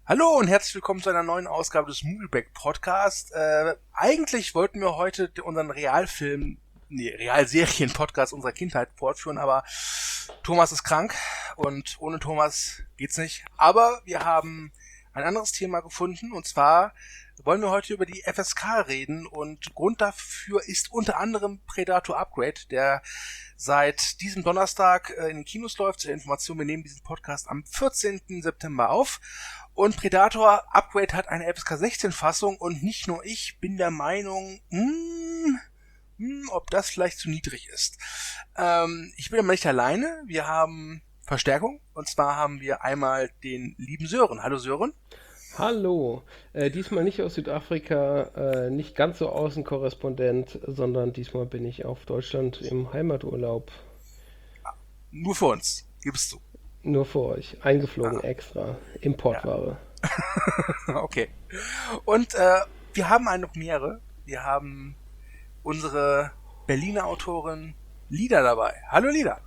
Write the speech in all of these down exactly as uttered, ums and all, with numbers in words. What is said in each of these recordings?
Hallo und herzlich willkommen zu einer neuen Ausgabe des Movieback Podcast. Äh, eigentlich wollten wir heute unseren Realfilm, nee, Realserien-Podcast unserer Kindheit fortführen, aber Thomas ist krank und ohne Thomas geht's nicht. Aber wir haben ein anderes Thema gefunden und zwar wollen wir heute über die F S K reden und Grund dafür ist unter anderem Predator Upgrade, der seit diesem Donnerstag äh, in den Kinos läuft. Zur Information, wir nehmen diesen Podcast am vierzehnten September auf. Und Predator Upgrade hat eine F S K sechzehn Fassung und nicht nur ich bin der Meinung, hm, hm, ob das vielleicht zu niedrig ist. Ähm, ich bin aber nicht alleine, wir haben Verstärkung und zwar haben wir einmal den lieben Sören. Hallo Sören. Hallo, äh, diesmal nicht aus Südafrika, äh, nicht ganz so Außenkorrespondent, sondern diesmal bin ich auf Deutschland im Heimaturlaub. Nur für uns, gibst du. Nur für euch, eingeflogen Ah, extra, ja. Importware. Okay. Und äh, wir haben eine Premiere. Wir haben unsere Berliner Autorin Lida dabei. Hallo Lida.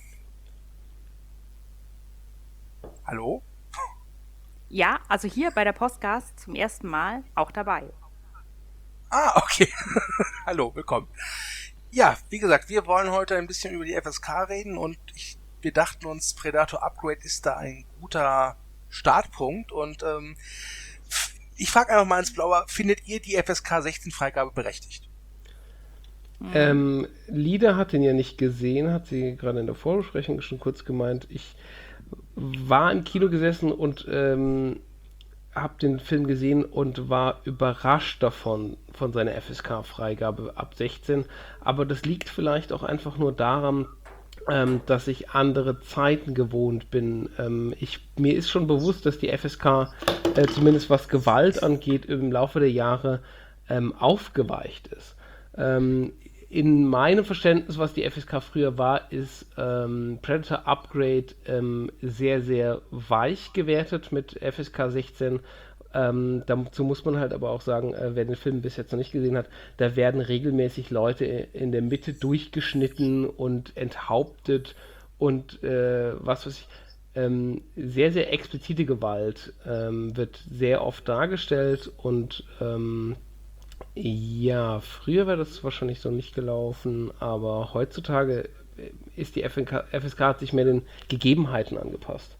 Hallo? Ja, also hier bei der Podcast zum ersten Mal auch dabei. Ah, okay. Hallo, willkommen. Ja, wie gesagt, wir wollen heute ein bisschen über die F S K reden und ich, wir dachten uns, Predator Upgrade ist da ein guter Startpunkt und ähm, ich frage einfach mal ins Blaue, findet ihr die F S K sechzehn Freigabe berechtigt? Ähm, Lida hat ihn ja nicht gesehen, hat sie gerade in der Vorbesprechung schon kurz gemeint. Ich war im Kino gesessen und ähm, habe den Film gesehen und war überrascht davon, von seiner F S K-Freigabe ab sechzehn. Aber das liegt vielleicht auch einfach nur daran, ähm, dass ich andere Zeiten gewohnt bin. Ähm, ich, mir ist schon bewusst, dass die F S K, äh, zumindest was Gewalt angeht, im Laufe der Jahre ähm, aufgeweicht ist. Ähm, in meinem Verständnis, was die F S K früher war, ist ähm, Predator Upgrade ähm, sehr, sehr weich gewertet mit F S K sechzehn. Ähm, dazu muss man halt aber auch sagen, äh, wer den Film bis jetzt noch nicht gesehen hat, da werden regelmäßig Leute in der Mitte durchgeschnitten und enthauptet und äh, was weiß ich. Ähm, sehr, sehr explizite Gewalt ähm, wird sehr oft dargestellt und ähm, ja, früher wäre das wahrscheinlich so nicht gelaufen, aber heutzutage ist die F N K, F S K hat sich mehr den Gegebenheiten angepasst.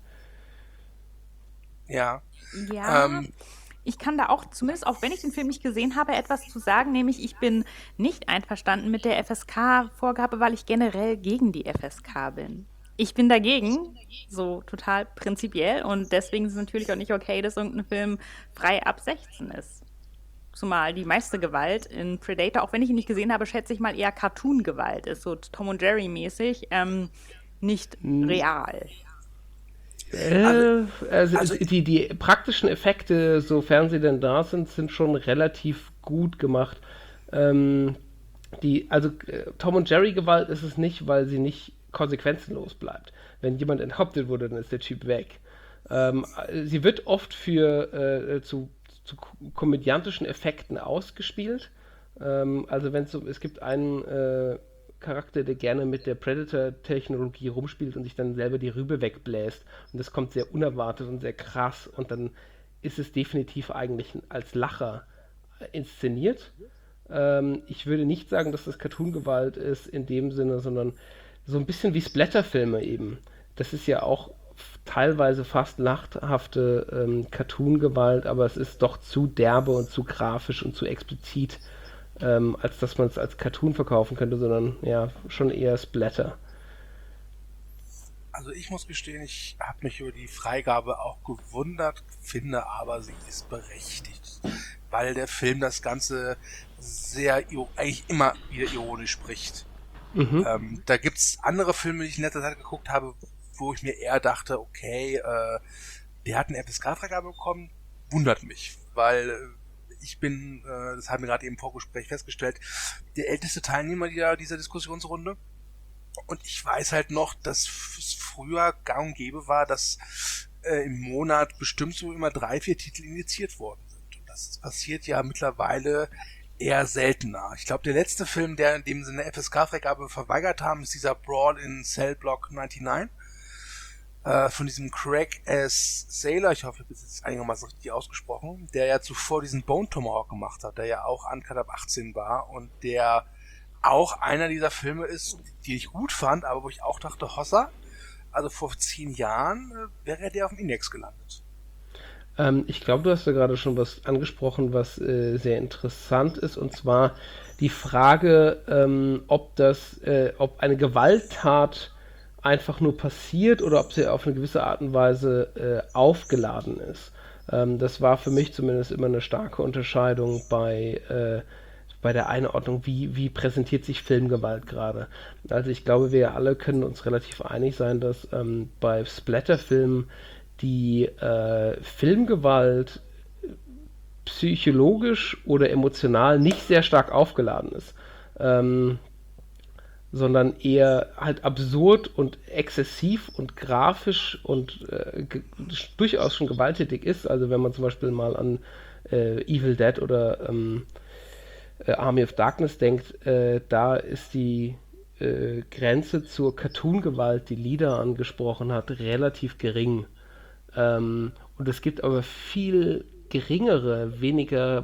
Ja. Ja, Ähm, ich kann da auch, zumindest auch wenn ich den Film nicht gesehen habe, etwas zu sagen, nämlich ich bin nicht einverstanden mit der F S K-Vorgabe, weil ich generell gegen die F S K bin. Ich bin dagegen, so total prinzipiell und deswegen ist es natürlich auch nicht okay, dass irgendein Film frei ab sechzehn ist. Zumal die meiste Gewalt in Predator, auch wenn ich ihn nicht gesehen habe, schätze ich mal eher Cartoon-Gewalt ist, so Tom und Jerry mäßig, ähm, nicht real. also, Äh, also also die, die praktischen Effekte, sofern sie denn da sind, sind schon relativ gut gemacht. Ähm, die, also äh, Tom und Jerry Gewalt ist es nicht, weil sie nicht konsequenzenlos bleibt. Wenn jemand enthauptet wurde, dann ist der Typ weg. Ähm, sie wird oft für äh, zu, zu komödiantischen Effekten ausgespielt. Ähm, also wenn so, es gibt einen äh, Charakter, der gerne mit der Predator-Technologie rumspielt und sich dann selber die Rübe wegbläst. Und das kommt sehr unerwartet und sehr krass. Und dann ist es definitiv eigentlich als Lacher inszeniert. Ähm, ich würde nicht sagen, dass das Cartoon-Gewalt ist in dem Sinne, sondern so ein bisschen wie Splatter-Filme eben. Das ist ja auch teilweise fast lachhafte ähm, Cartoon-Gewalt, aber es ist doch zu derbe und zu grafisch und zu explizit, ähm, als dass man es als Cartoon verkaufen könnte, sondern ja, schon eher Splatter. Also ich muss gestehen, ich habe mich über die Freigabe auch gewundert, finde aber, sie ist berechtigt, weil der Film das Ganze sehr, eigentlich immer wieder ironisch spricht. Mhm. Ähm, da gibt's andere Filme, die ich in letzter Zeit geguckt habe, wo ich mir eher dachte, okay, äh, der hat eine F S K-Freigabe bekommen, wundert mich, weil äh, ich bin, äh, das haben wir gerade eben im Vorgespräch festgestellt, der älteste Teilnehmer dieser, dieser Diskussionsrunde. Und ich weiß halt noch, dass es früher gang und gäbe war, dass äh, im Monat bestimmt so immer drei, vier Titel indiziert worden sind. Und das passiert ja mittlerweile eher seltener. Ich glaube, der letzte Film, der in dem Sinne F S K-Freigabe verweigert haben, ist dieser Brawl in Cell Block neunundneunzig. äh, von diesem Craig S. Saylor, ich hoffe, ich habe es jetzt einigermaßen richtig ausgesprochen, der ja zuvor diesen Bone Tomahawk gemacht hat, der ja auch uncut ab achtzehn war und der auch einer dieser Filme ist, die ich gut fand, aber wo ich auch dachte, Hossa, also vor zehn Jahren äh, wäre der auf dem Index gelandet. Ähm, ich glaube, du hast da gerade schon was angesprochen, was äh, sehr interessant ist, und zwar die Frage, ähm, ob das, äh, ob eine Gewalttat einfach nur passiert oder ob sie auf eine gewisse Art und Weise äh, aufgeladen ist. Ähm, das war für mich zumindest immer eine starke Unterscheidung bei, äh, bei der Einordnung, wie, wie präsentiert sich Filmgewalt gerade. Also ich glaube, wir alle können uns relativ einig sein, dass ähm, bei Splatterfilmen die äh, Filmgewalt psychologisch oder emotional nicht sehr stark aufgeladen ist, ähm, sondern eher halt absurd und exzessiv und grafisch und äh, ge- durchaus schon gewalttätig ist. Also wenn man zum Beispiel mal an äh, Evil Dead oder ähm, äh, Army of Darkness denkt, äh, da ist die äh, Grenze zur Cartoon-Gewalt, die Lida angesprochen hat, relativ gering. Ähm, und es gibt aber viel geringere, weniger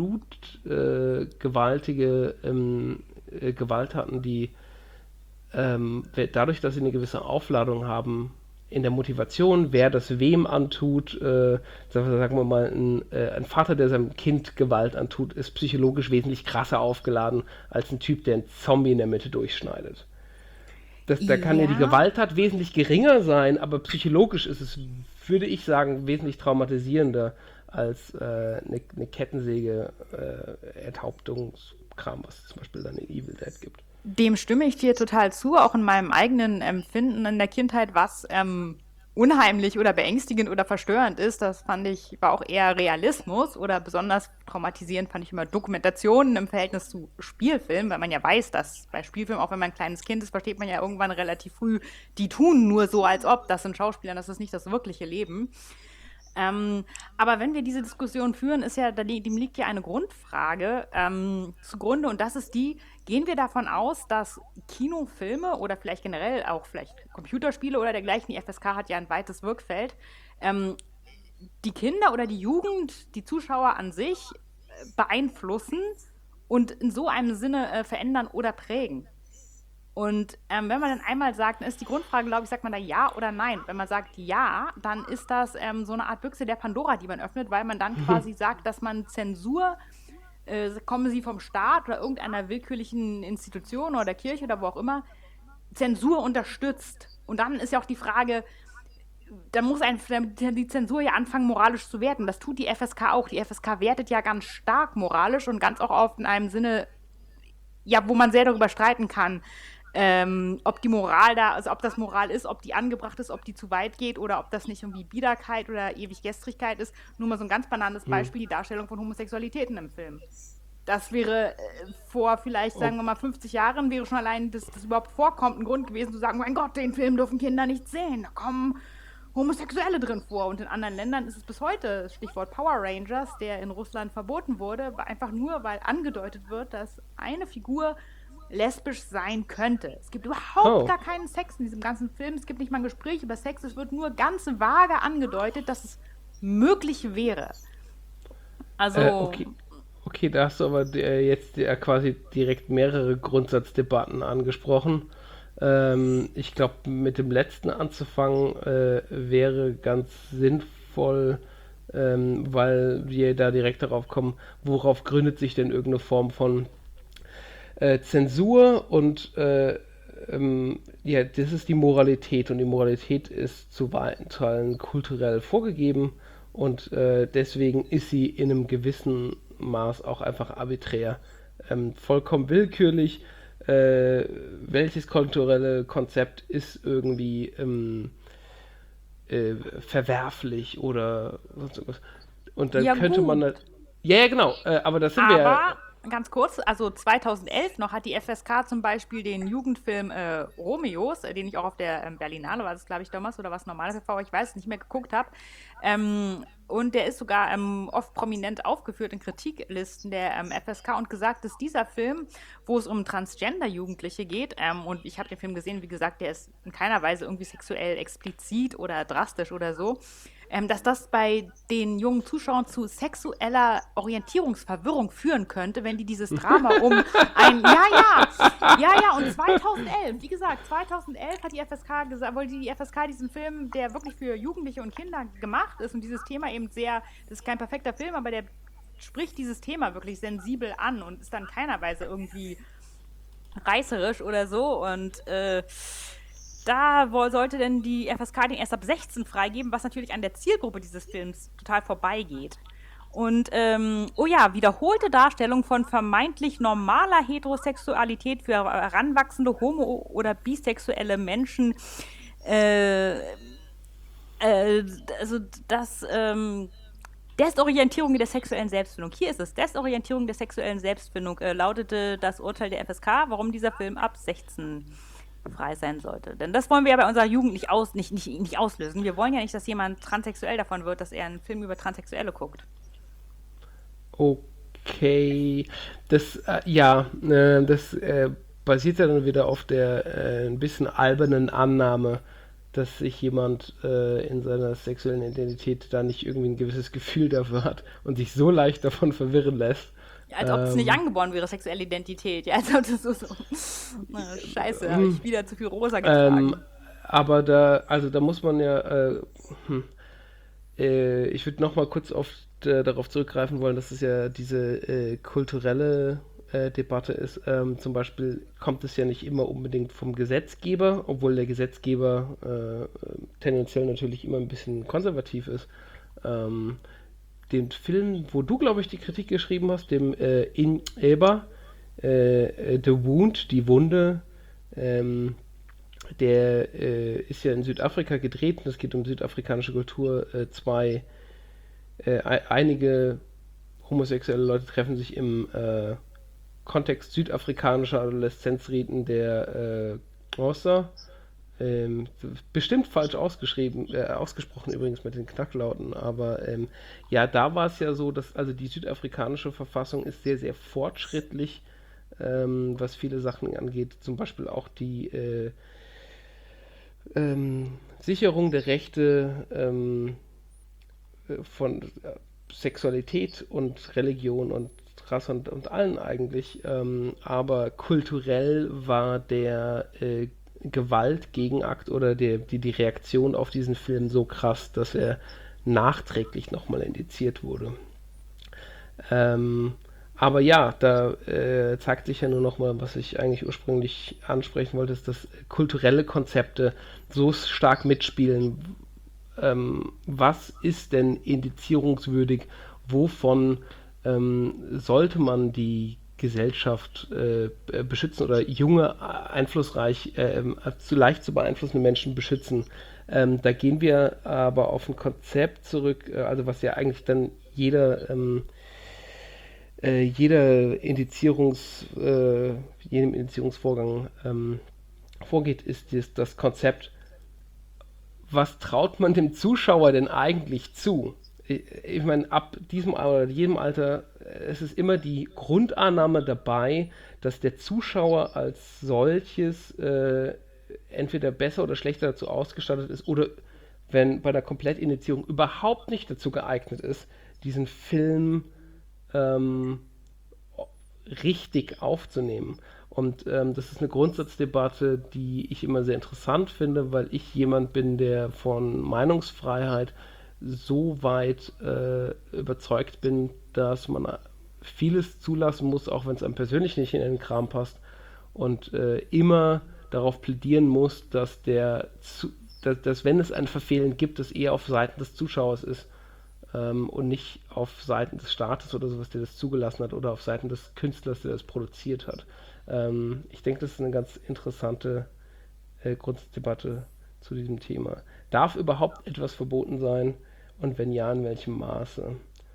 blutgewaltige äh, ähm, äh, Gewalttaten, die ähm, dadurch, dass sie eine gewisse Aufladung haben in der Motivation, wer das wem antut, äh, sagen wir mal, ein, äh, ein Vater, der seinem Kind Gewalt antut, ist psychologisch wesentlich krasser aufgeladen als ein Typ, der einen Zombie in der Mitte durchschneidet. Das, da kann ja die Ja. Gewalttat wesentlich geringer sein, aber psychologisch ist es, würde ich sagen, wesentlich traumatisierender als äh, eine, eine Kettensäge, äh, Enthauptungskram, was es zum Beispiel dann in Evil Dead gibt. Dem stimme ich dir total zu, auch in meinem eigenen Empfinden in der Kindheit, was ähm, unheimlich oder beängstigend oder verstörend ist. Das fand ich, war auch eher Realismus, oder besonders traumatisierend fand ich immer Dokumentationen im Verhältnis zu Spielfilmen, weil man ja weiß, dass bei Spielfilmen, auch wenn man ein kleines Kind ist, versteht man ja irgendwann relativ früh, die tun nur so, als ob, das sind Schauspieler, das ist nicht das wirkliche Leben. Ähm, aber wenn wir diese Diskussion führen, ist ja, da li- dem liegt ja eine Grundfrage ähm, zugrunde, und das ist die: Gehen wir davon aus, dass Kinofilme oder vielleicht generell auch vielleicht Computerspiele oder dergleichen, die F S K hat ja ein weites Wirkfeld, ähm, die Kinder oder die Jugend, die Zuschauer an sich äh, beeinflussen und in so einem Sinne äh, verändern oder prägen? Und ähm, wenn man dann einmal sagt, dann ist die Grundfrage, glaube ich, sagt man da ja oder nein. Wenn man sagt ja, dann ist das ähm, so eine Art Büchse der Pandora, die man öffnet, weil man dann quasi sagt, dass man Zensur, äh, kommen sie vom Staat oder irgendeiner willkürlichen Institution oder Kirche oder wo auch immer, Zensur unterstützt. Und dann ist ja auch die Frage, da muss ein, die Zensur ja anfangen, moralisch zu werten. Das tut die F S K auch. Die F S K wertet ja ganz stark moralisch und ganz auch oft in einem Sinne, ja, wo man sehr darüber streiten kann, ähm, ob die Moral da, also ob das Moral ist, ob die angebracht ist, ob die zu weit geht oder ob das nicht irgendwie Biederkeit oder Ewiggestrigkeit ist. Nur mal so ein ganz banales Beispiel, die Darstellung von Homosexualitäten im Film. Das wäre äh, vor vielleicht, sagen wir mal, fünfzig Jahren, wäre schon allein, dass das überhaupt vorkommt, ein Grund gewesen zu sagen, mein Gott, den Film dürfen Kinder nicht sehen, da kommen Homosexuelle drin vor. Und in anderen Ländern ist es bis heute, Stichwort Power Rangers, der in Russland verboten wurde, einfach nur, weil angedeutet wird, dass eine Figur lesbisch sein könnte. Es gibt überhaupt Oh. gar keinen Sex in diesem ganzen Film. Es gibt nicht mal ein Gespräch über Sex. Es wird nur ganz vage angedeutet, dass es möglich wäre. Also, Äh, okay. Okay, da hast du aber äh, jetzt äh, quasi direkt mehrere Grundsatzdebatten angesprochen. Ähm, ich glaube, mit dem letzten anzufangen äh, wäre ganz sinnvoll, ähm, weil wir da direkt darauf kommen, worauf gründet sich denn irgendeine Form von äh, Zensur, und äh, ähm, ja, das ist die Moralität, und die Moralität ist zu weiten Teilen kulturell vorgegeben, und äh, deswegen ist sie in einem gewissen Maß auch einfach arbiträr, ähm, vollkommen willkürlich. Äh, welches kulturelle Konzept ist irgendwie ähm, äh, verwerflich oder sonst irgendwas. Und dann Ja, könnte man gut. halt. Ja, ja, genau, äh, aber das sind wir ja. aber ganz kurz, also zweitausendelf noch hat die F S K zum Beispiel den Jugendfilm äh, Romeos, äh, den ich auch auf der ähm, Berlinale, war das glaube ich damals, oder was normales T V, ich weiß es nicht mehr, geguckt habe, ähm, und der ist sogar ähm, oft prominent aufgeführt in Kritiklisten der ähm, F S K und gesagt, dass dieser Film, wo es um Transgender-Jugendliche geht, ähm, und ich habe den Film gesehen, wie gesagt, der ist in keiner Weise irgendwie sexuell explizit oder drastisch oder so, ähm, dass das bei den jungen Zuschauern zu sexueller Orientierungsverwirrung führen könnte, wenn die dieses Drama um ein, ja, ja, ja, ja, und zweitausendelf, wie gesagt, zweitausendelf hat die F S K gesagt, wollte die F S K diesen Film, der wirklich für Jugendliche und Kinder gemacht ist und dieses Thema eben sehr, das ist kein perfekter Film, aber der spricht dieses Thema wirklich sensibel an und ist dann keiner Weise irgendwie reißerisch oder so und äh, da wo, sollte denn die F S K den erst ab sechzehn freigeben, was natürlich an der Zielgruppe dieses Films total vorbeigeht. Und, ähm, oh ja, wiederholte Darstellung von vermeintlich normaler Heterosexualität für heranwachsende homo- oder bisexuelle Menschen. Äh, äh, also das, ähm, Desorientierung der sexuellen Selbstfindung. Hier ist es. Desorientierung der sexuellen Selbstfindung äh, lautete das Urteil der F S K, warum dieser Film ab sechzehn frei sein sollte. Denn das wollen wir ja bei unserer Jugend nicht, aus, nicht, nicht, nicht auslösen. Wir wollen ja nicht, dass jemand transsexuell davon wird, dass er einen Film über Transsexuelle guckt. Okay, das, äh, ja, äh, das äh, basiert ja dann wieder auf der äh, ein bisschen albernen Annahme, dass sich jemand äh, in seiner sexuellen Identität da nicht irgendwie ein gewisses Gefühl dafür hat und sich so leicht davon verwirren lässt. Ja, als ob es Ähm, nicht angeboren wäre, sexuelle Identität. Ja, als ob das so, so na, scheiße, habe ich wieder zu viel rosa getragen. Ähm, aber da, also da muss man ja, äh, hm, äh, ich würde nochmal kurz auf, äh, darauf zurückgreifen wollen, dass es ja diese äh, kulturelle äh, Debatte ist. Ähm, zum Beispiel kommt es ja nicht immer unbedingt vom Gesetzgeber, obwohl der Gesetzgeber äh, tendenziell natürlich immer ein bisschen konservativ ist. Ähm, den Film, wo du, glaube ich, die Kritik geschrieben hast, dem äh, In Eber, äh, The Wound, die Wunde, ähm, der äh, ist ja in Südafrika gedreht und es geht um südafrikanische Kultur. Äh, zwei, äh, einige homosexuelle Leute treffen sich im äh, Kontext südafrikanischer Adoleszenzriten der äh, Rossa. Ähm, bestimmt falsch ausgeschrieben, äh, ausgesprochen übrigens mit den Knacklauten, aber ähm, ja, da war es ja so, dass also die südafrikanische Verfassung ist sehr, sehr fortschrittlich, ähm, was viele Sachen angeht, zum Beispiel auch die äh, ähm, Sicherung der Rechte ähm, von äh, Sexualität und Religion und Rasse und, und allen eigentlich, ähm, aber kulturell war der äh, Gewaltgegenakt oder der, die, die Reaktion auf diesen Film so krass, dass er nachträglich nochmal indiziert wurde. Ähm, aber ja, da äh, zeigt sich ja nur nochmal, was ich eigentlich ursprünglich ansprechen wollte, ist, dass kulturelle Konzepte so stark mitspielen. Ähm, was ist denn indizierungswürdig? Wovon ähm, sollte man die Gesellschaft äh, beschützen oder junge, einflussreich, äh, zu leicht zu beeinflussende Menschen beschützen. Ähm, da gehen wir aber auf ein Konzept zurück, äh, also was ja eigentlich dann jeder, ähm, äh, jeder Indizierungs, äh, jedem Indizierungsvorgang ähm, vorgeht, ist das, das Konzept, was traut man dem Zuschauer denn eigentlich zu? Ich meine, ab diesem oder jedem Alter, es ist immer die Grundannahme dabei, dass der Zuschauer als solches äh, entweder besser oder schlechter dazu ausgestattet ist oder wenn bei der Komplettindizierung überhaupt nicht dazu geeignet ist, diesen Film ähm, richtig aufzunehmen. Und ähm, das ist eine Grundsatzdebatte, die ich immer sehr interessant finde, weil ich jemand bin, der von Meinungsfreiheit so weit äh, überzeugt bin, dass man vieles zulassen muss, auch wenn es einem persönlich nicht in den Kram passt und äh, immer darauf plädieren muss, dass der, dass, dass wenn es ein Verfehlen gibt, es eher auf Seiten des Zuschauers ist ähm, und nicht auf Seiten des Staates oder sowas, der das zugelassen hat oder auf Seiten des Künstlers, der das produziert hat. Ähm, ich denke, das ist eine ganz interessante äh, Grundsatzdebatte zu diesem Thema. Darf überhaupt etwas verboten sein? Und wenn ja, in welchem Maße?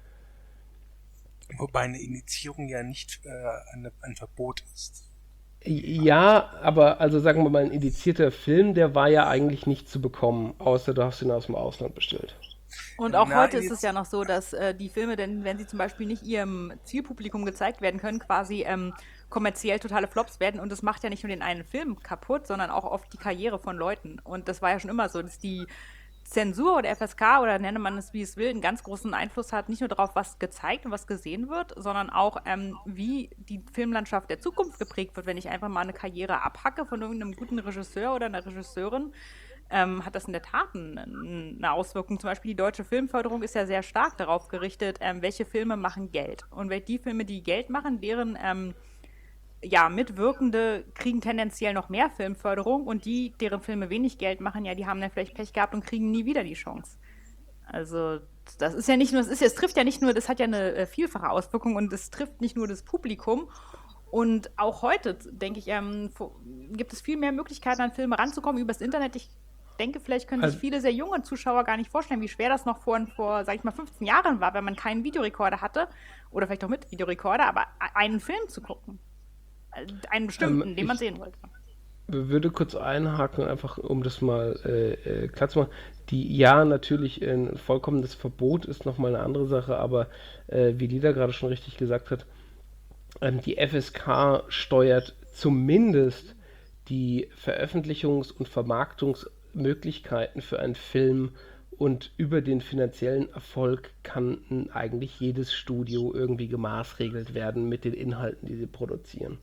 Wobei eine Initiierung ja nicht äh, eine, ein Verbot ist. Ja, aber also sagen wir mal, ein indizierter Film, der war ja eigentlich nicht zu bekommen, außer du hast ihn aus dem Ausland bestellt. Und auch Na, heute ist jetzt- es ja noch so, dass äh, die Filme, denn wenn sie zum Beispiel nicht ihrem Zielpublikum gezeigt werden können, quasi ähm, kommerziell totale Flops werden. Und das macht ja nicht nur den einen Film kaputt, sondern auch oft die Karriere von Leuten. Und das war ja schon immer so, dass die Zensur oder F S K oder nenne man es wie es will, einen ganz großen Einfluss hat, nicht nur darauf, was gezeigt und was gesehen wird, sondern auch, ähm, wie die Filmlandschaft der Zukunft geprägt wird. Wenn ich einfach mal eine Karriere abhacke von irgendeinem guten Regisseur oder einer Regisseurin, ähm, hat das in der Tat ein- eine Auswirkung. Zum Beispiel die deutsche Filmförderung ist ja sehr stark darauf gerichtet, ähm, welche Filme machen Geld. Und wel- die Filme, die Geld machen, deren ähm, ja, Mitwirkende kriegen tendenziell noch mehr Filmförderung und die, deren Filme wenig Geld machen, ja, die haben dann vielleicht Pech gehabt und kriegen nie wieder die Chance. Also das ist ja nicht nur, es ist ja, es trifft ja nicht nur, das hat ja eine äh, vielfache Auswirkung und es trifft nicht nur das Publikum. Und auch heute, denke ich, ähm, fo- gibt es viel mehr Möglichkeiten, an Filme ranzukommen übers Internet. Ich denke, vielleicht können sich Also- viele sehr junge Zuschauer gar nicht vorstellen, wie schwer das noch vor, vor, sag ich mal, fünfzehn Jahren war, wenn man keinen Videorekorder hatte oder vielleicht auch mit Videorekorder, aber a- einen Film zu gucken. Einen bestimmten, Ähm, den man ich- sehen wollte. Würde kurz einhaken, einfach um das mal äh, äh, klar zu machen. Die, ja, natürlich, äh, ein vollkommenes Verbot ist nochmal eine andere Sache, aber äh, wie Lida gerade schon richtig gesagt hat, ähm, die F S K steuert zumindest die Veröffentlichungs- und Vermarktungsmöglichkeiten für einen Film und über den finanziellen Erfolg kann eigentlich jedes Studio irgendwie gemaßregelt werden mit den Inhalten, die sie produzieren.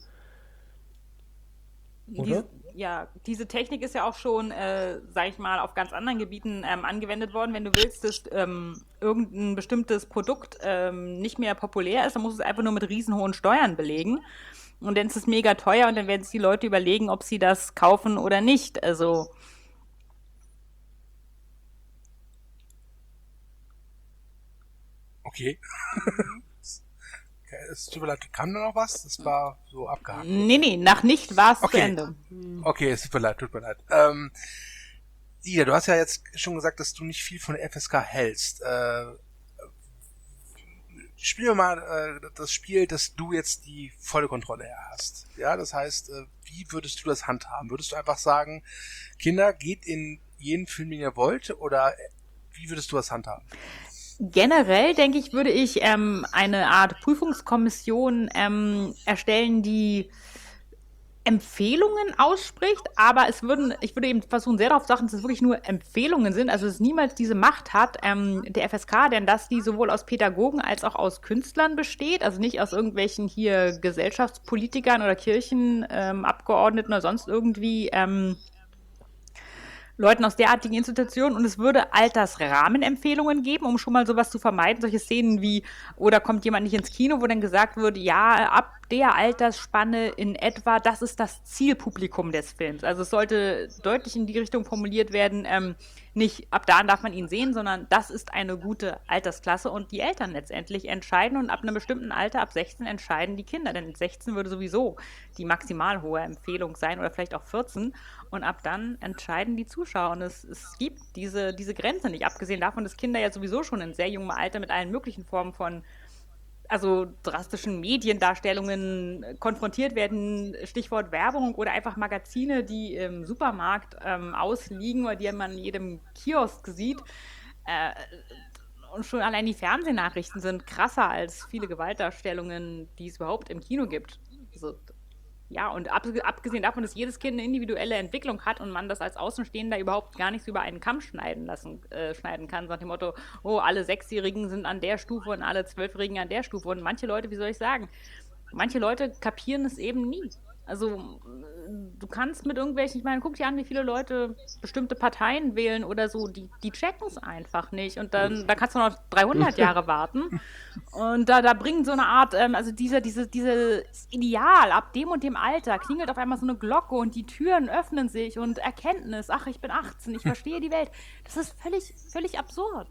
Oder? Diese, ja, diese Technik ist ja auch schon, äh, sag ich mal, auf ganz anderen Gebieten ähm, angewendet worden. Wenn du willst, dass ähm, irgendein bestimmtes Produkt ähm, nicht mehr populär ist, dann musst du es einfach nur mit riesenhohen Steuern belegen. Und dann ist es mega teuer und dann werden sich die Leute überlegen, ob sie das kaufen oder nicht. Also, Okay. Okay, es tut mir leid, kam da noch was? Das war so abgehakt. nee, nee, nach nicht war es Okay. zu Ende. Okay, es tut mir leid, tut mir leid. Ähm, Ida, du hast ja jetzt schon gesagt, dass du nicht viel von der F S K hältst. Äh, spielen wir mal äh, das Spiel, dass du jetzt die volle Kontrolle hast. Ja, das heißt, äh, wie würdest du das handhaben? Würdest du einfach sagen, Kinder, geht in jeden Film, den ihr wollt, oder äh, wie würdest du das handhaben? Generell, denke ich, würde ich ähm, eine Art Prüfungskommission ähm, erstellen, die Empfehlungen ausspricht, aber es würden, ich würde eben versuchen, sehr darauf zu achten, dass es wirklich nur Empfehlungen sind, also dass es niemals diese Macht hat, ähm, der F S K, denn dass die sowohl aus Pädagogen als auch aus Künstlern besteht, also nicht aus irgendwelchen hier Gesellschaftspolitikern oder Kirchenabgeordneten ähm, Abgeordneten oder sonst irgendwie ähm, Leuten aus derartigen Institutionen und es würde Altersrahmenempfehlungen geben, um schon mal sowas zu vermeiden. Solche Szenen wie, oder kommt jemand nicht ins Kino, wo dann gesagt wird, ja, ab der Altersspanne in etwa, das ist das Zielpublikum des Films. Also es sollte deutlich in die Richtung formuliert werden, ähm, nicht ab da darf man ihn sehen, sondern das ist eine gute Altersklasse und die Eltern letztendlich entscheiden und ab einem bestimmten Alter, ab sechzehn, entscheiden die Kinder. Denn sechzehn würde sowieso die maximal hohe Empfehlung sein oder vielleicht auch vierzehn und ab dann entscheiden die Zuschauer und es, es gibt diese, diese Grenze nicht, abgesehen davon, dass Kinder ja sowieso schon in sehr jungem Alter mit allen möglichen Formen von also drastischen Mediendarstellungen konfrontiert werden, Stichwort Werbung oder einfach Magazine, die im Supermarkt ähm, ausliegen oder die man in jedem Kiosk sieht. Äh, und schon allein die Fernsehnachrichten sind krasser als viele Gewaltdarstellungen, die es überhaupt im Kino gibt. Also, ja, und ab, abgesehen davon, dass jedes Kind eine individuelle Entwicklung hat und man das als Außenstehender überhaupt gar nicht so über einen Kamm schneiden lassen, äh, schneiden kann, so nach dem Motto, oh, alle Sechsjährigen sind an der Stufe und alle Zwölfjährigen an der Stufe. Und manche Leute, wie soll ich sagen, manche Leute kapieren es eben nie. Also du kannst mit irgendwelchen, ich meine, guck dir an, wie viele Leute bestimmte Parteien wählen oder so, die, die checken es einfach nicht. Und dann da kannst du noch dreihundert Jahre warten. Und da, da bringt so eine Art, ähm, also dieser, diese, dieses Ideal, ab dem und dem Alter klingelt auf einmal so eine Glocke und die Türen öffnen sich und Erkenntnis, ach, ich bin achtzehn, ich verstehe die Welt. Das ist völlig, völlig absurd.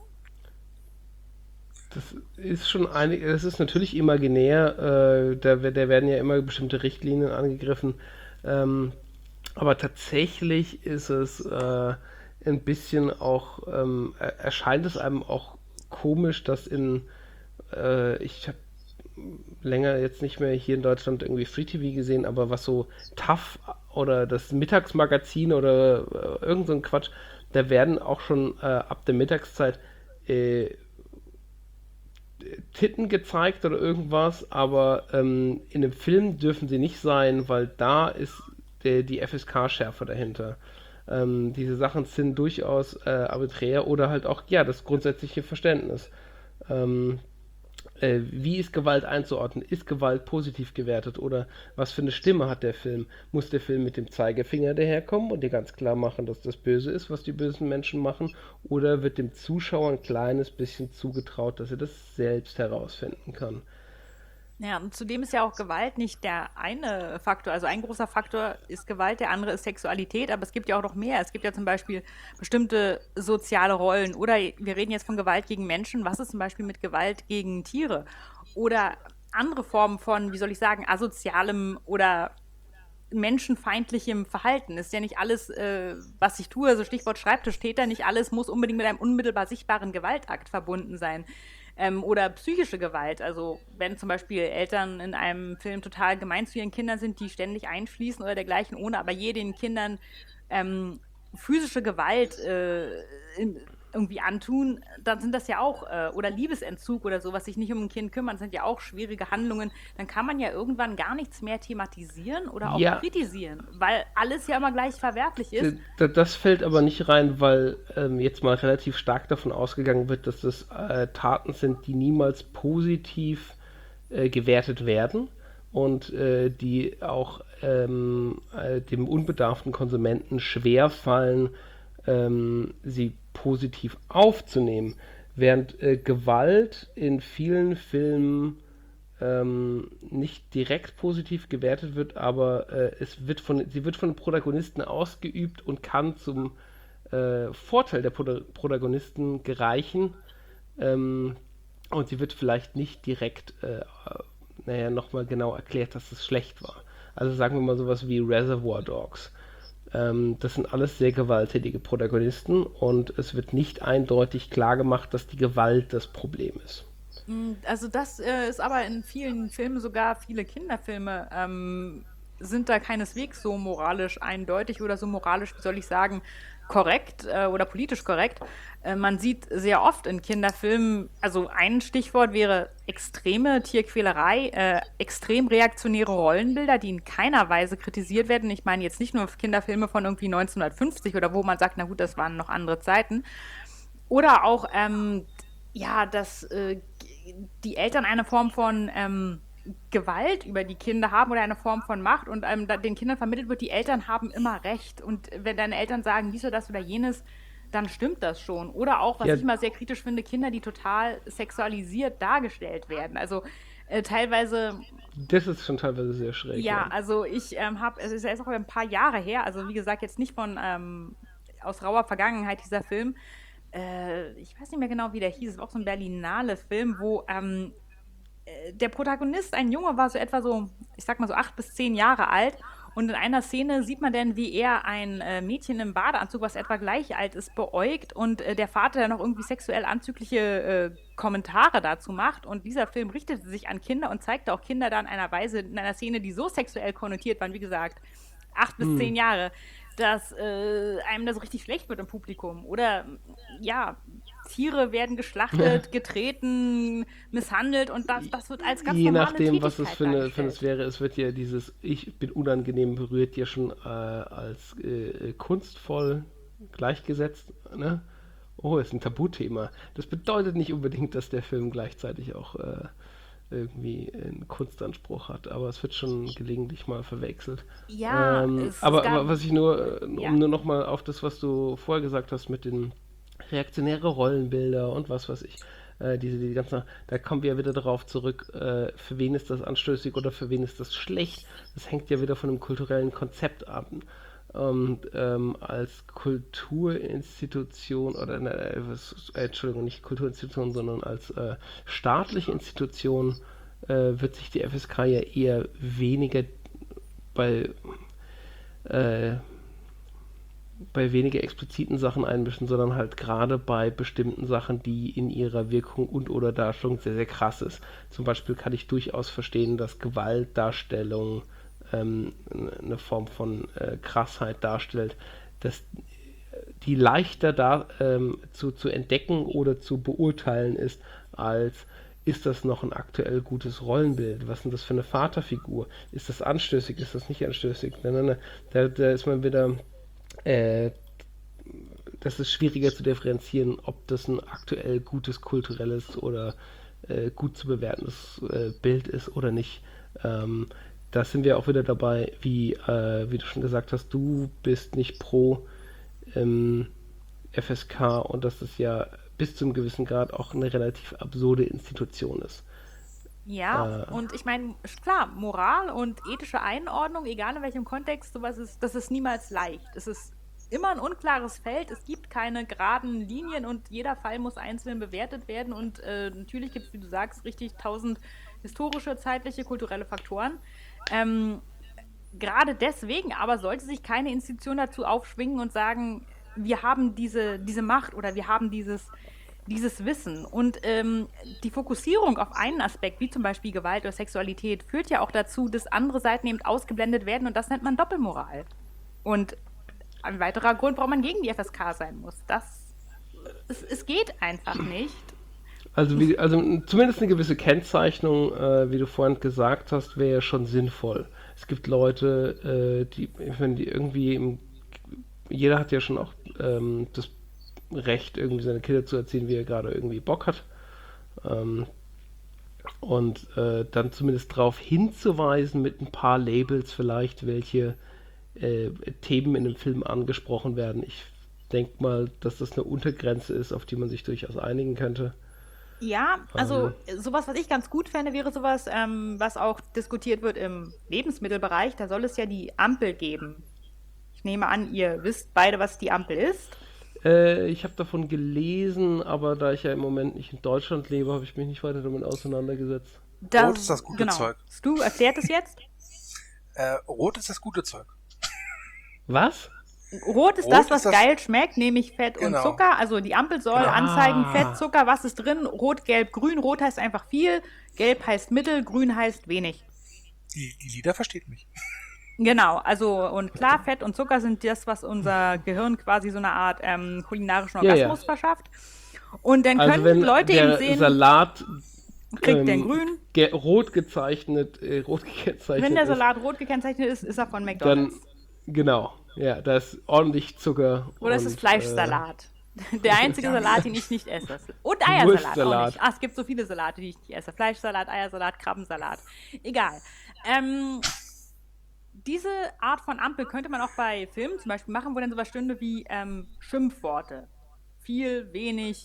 Das ist schon einig, das ist natürlich imaginär, äh, da, da werden ja immer bestimmte Richtlinien angegriffen, ähm, aber tatsächlich ist es äh, ein bisschen auch, ähm, erscheint es einem auch komisch, dass in, äh, ich habe länger jetzt nicht mehr hier in Deutschland irgendwie Free T V gesehen, aber was so TAF oder das Mittagsmagazin oder äh, irgend so ein Quatsch, da werden auch schon äh, ab der Mittagszeit äh, Titten gezeigt oder irgendwas, aber ähm, in einem Film dürfen sie nicht sein, weil da ist der, die F S K-Schärfe dahinter. Ähm, diese Sachen sind durchaus äh, arbiträr oder halt auch, ja, das grundsätzliche Verständnis. Ähm, äh, wie ist Gewalt einzuordnen? Ist Gewalt positiv gewertet oder was für eine Stimme hat der Film? Muss der Film mit dem Zeigefinger daherkommen und dir ganz klar machen, dass das böse ist, was die bösen Menschen machen? Oder wird dem Zuschauer ein kleines bisschen zugetraut, dass er das selbst herausfinden kann? Ja, und zudem ist ja auch Gewalt nicht der eine Faktor. Also ein großer Faktor ist Gewalt, der andere ist Sexualität, aber es gibt ja auch noch mehr. Es gibt ja zum Beispiel bestimmte soziale Rollen. Oder wir reden jetzt von Gewalt gegen Menschen. Was ist zum Beispiel mit Gewalt gegen Tiere? Oder andere Formen von, wie soll ich sagen, asozialem oder menschenfeindlichem Verhalten. Ist ja nicht alles, äh, was ich tue, also Stichwort Schreibtischtäter, nicht alles muss unbedingt mit einem unmittelbar sichtbaren Gewaltakt verbunden sein. Ähm, oder psychische Gewalt. Also wenn zum Beispiel Eltern in einem Film total gemein zu ihren Kindern sind, die ständig einschließen oder dergleichen, ohne aber je den Kindern ähm, physische Gewalt äh, in, irgendwie antun, dann sind das ja auch, äh, oder Liebesentzug oder so, was sich nicht um ein Kind kümmern, sind ja auch schwierige Handlungen. Dann kann man ja irgendwann gar nichts mehr thematisieren oder auch Ja, kritisieren, weil alles ja immer gleich verwerflich ist. D- Das fällt aber nicht rein, weil ähm, jetzt mal relativ stark davon ausgegangen wird, dass das äh, Taten sind, die niemals positiv äh, gewertet werden und äh, die auch ähm, äh, dem unbedarften Konsumenten schwerfallen, ähm, sie positiv aufzunehmen. Während äh, Gewalt in vielen Filmen ähm, nicht direkt positiv gewertet wird, aber äh, es wird von, sie wird von den Protagonisten ausgeübt und kann zum äh, Vorteil der Pro Protagonisten gereichen. Ähm, und sie wird vielleicht nicht direkt, äh, naja, nochmal genau erklärt, dass es schlecht war. Also sagen wir mal sowas wie Reservoir Dogs. Ähm, das sind alles sehr gewalttätige Protagonisten und es wird nicht eindeutig klar gemacht, dass die Gewalt das Problem ist. Also das äh, ist aber in vielen Filmen, sogar viele Kinderfilme, ähm, sind da keineswegs so moralisch eindeutig oder so moralisch, wie soll ich sagen, korrekt äh, oder politisch korrekt. Äh, man sieht sehr oft in Kinderfilmen, also ein Stichwort wäre extreme Tierquälerei, äh, extrem reaktionäre Rollenbilder, die in keiner Weise kritisiert werden. Ich meine jetzt nicht nur Kinderfilme von irgendwie neunzehnhundertfünfzig oder wo man sagt, na gut, das waren noch andere Zeiten. Oder auch, ähm, ja, dass äh, die Eltern eine Form von ähm, Gewalt über die Kinder haben oder eine Form von Macht und ähm, da, den Kindern vermittelt wird, die Eltern haben immer Recht. Und wenn deine Eltern sagen, dies oder das oder jenes, dann stimmt das schon. Oder auch, was Ja, ich immer sehr kritisch finde, Kinder, die total sexualisiert dargestellt werden. Also äh, teilweise, das ist schon teilweise sehr schräg. ja, Ja. also ich ähm, habe, es ist erst auch ein paar Jahre her, also wie gesagt, jetzt nicht von ähm, aus rauer Vergangenheit dieser Film. Äh, ich weiß nicht mehr genau, wie der hieß. Es war auch so ein Berlinale-Film, wo ähm, äh, der Protagonist, ein Junge, war so etwa so, ich sag mal so acht bis zehn Jahre alt. Und in einer Szene sieht man dann, wie er ein äh, Mädchen im Badeanzug, was etwa gleich alt ist, beäugt und äh, der Vater dann noch irgendwie sexuell anzügliche äh, Kommentare dazu macht. Und dieser Film richtete sich an Kinder und zeigte auch Kinder dann in einer Weise, in einer Szene, die so sexuell konnotiert waren, wie gesagt, acht bis zehn Jahre, dass äh, einem das richtig schlecht wird im Publikum. Oder, ja, Tiere werden geschlachtet, getreten, misshandelt und das, das wird als ganz Je normale nachdem, was es Tätigkeit für eine, für dargestellt. es wäre, es wird ja dieses Ich bin unangenehm berührt ja schon äh, als äh, kunstvoll gleichgesetzt. Ne? Oh, ist ein Tabuthema. Das bedeutet nicht unbedingt, dass der Film gleichzeitig auch äh, irgendwie einen Kunstanspruch hat, aber es wird schon gelegentlich mal verwechselt. Ja, Ähm, es, es aber, gab, aber was ich nur, äh, ja. um nur nochmal auf das, was du vorher gesagt hast mit den reaktionäre Rollenbilder und was weiß ich, äh, diese, die ganzen, da kommen wir ja wieder darauf zurück, äh, für wen ist das anstößig oder für wen ist das schlecht. Das hängt ja wieder von einem kulturellen Konzept ab. Und ähm, als Kulturinstitution oder äh, was, äh, Entschuldigung, nicht Kulturinstitution, sondern als äh, staatliche Institution äh, wird sich die F S K ja eher weniger bei äh, bei weniger expliziten Sachen einmischen, sondern halt gerade bei bestimmten Sachen, die in ihrer Wirkung und oder Darstellung sehr, sehr krass ist. Zum Beispiel kann ich durchaus verstehen, dass Gewaltdarstellung ähm, eine Form von äh, Krassheit darstellt, dass die leichter da ähm, zu, zu entdecken oder zu beurteilen ist, als ist das noch ein aktuell gutes Rollenbild? Was ist denn das für eine Vaterfigur? Ist das anstößig? Ist das nicht anstößig? Nein, nein, nein. Da, da ist man wieder, äh, das ist schwieriger zu differenzieren, ob das ein aktuell gutes kulturelles oder äh, gut zu bewertendes äh, Bild ist oder nicht. Ähm, da sind wir auch wieder dabei, wie, äh, wie du schon gesagt hast, du bist nicht pro ähm, F S K und dass es ja bis zu einem gewissen Grad auch eine relativ absurde Institution ist. Ja, Äh, und ich meine, klar, Moral und ethische Einordnung, egal in welchem Kontext, sowas ist, das ist niemals leicht. Es ist immer ein unklares Feld, es gibt keine geraden Linien und jeder Fall muss einzeln bewertet werden und äh, natürlich gibt es, wie du sagst, richtig tausend historische, zeitliche, kulturelle Faktoren. Ähm, gerade deswegen aber sollte sich keine Institution dazu aufschwingen und sagen, wir haben diese, diese Macht oder wir haben dieses, dieses Wissen. Und ähm, die Fokussierung auf einen Aspekt, wie zum Beispiel Gewalt oder Sexualität, führt ja auch dazu, dass andere Seiten eben ausgeblendet werden und das nennt man Doppelmoral. Und ein weiterer Grund, warum man gegen die F S K sein muss. Das, es, es geht einfach nicht. Also, wie, also zumindest eine gewisse Kennzeichnung, äh, wie du vorhin gesagt hast, wäre ja schon sinnvoll. Es gibt Leute, äh, die, wenn die irgendwie, im, jeder hat ja schon auch ähm, das Recht, irgendwie seine Kinder zu erziehen, wie er gerade irgendwie Bock hat. Ähm, und äh, dann zumindest darauf hinzuweisen mit ein paar Labels vielleicht, welche äh, Themen in dem Film angesprochen werden. Ich denke mal, dass das eine Untergrenze ist, auf die man sich durchaus einigen könnte. Ja, also sowas, was ich ganz gut fände, wäre sowas, ähm, was auch diskutiert wird im Lebensmittelbereich. Da soll es ja die Ampel geben. Ich nehme an, ihr wisst beide, was die Ampel ist. Äh, ich habe davon gelesen, aber da ich ja im Moment nicht in Deutschland lebe, habe ich mich nicht weiter damit auseinandergesetzt. Das, Rot ist das gute genau. Zeug. Stu erklärt es jetzt. Äh, Rot ist das gute Zeug. Was? Rot ist Rot das, was ist das- geil schmeckt, nämlich Fett Genau. und Zucker. Also die Ampel soll Ah. anzeigen, Fett, Zucker, was ist drin, Rot, Gelb, Grün. Rot heißt einfach viel, Gelb heißt mittel, Grün heißt wenig. Die, die Lieder versteht mich. Genau, also und klar, Fett und Zucker sind das, was unser Gehirn quasi so eine Art ähm, kulinarischen Ja, Orgasmus ja. verschafft. Und dann Also können wenn Leute der eben sehen, Salat kriegt der ähm, grün. ge rot gezeichnet, äh, rot gekennzeichnet Wenn der ist, Salat rot gekennzeichnet ist, ist er von dann McDonald's. genau, ja, da ist ordentlich Zucker. Oder es und, ist Fleischsalat. Der einzige Salat, den ich nicht esse. Und Eiersalat auch Wurstsalat. nicht. Ah, es gibt so viele Salate, die ich nicht esse. Fleischsalat, Eiersalat, Krabbensalat. Egal. Ähm, diese Art von Ampel könnte man auch bei Filmen zum Beispiel machen, wo dann sowas stünde wie ähm, Schimpfworte. Viel, wenig,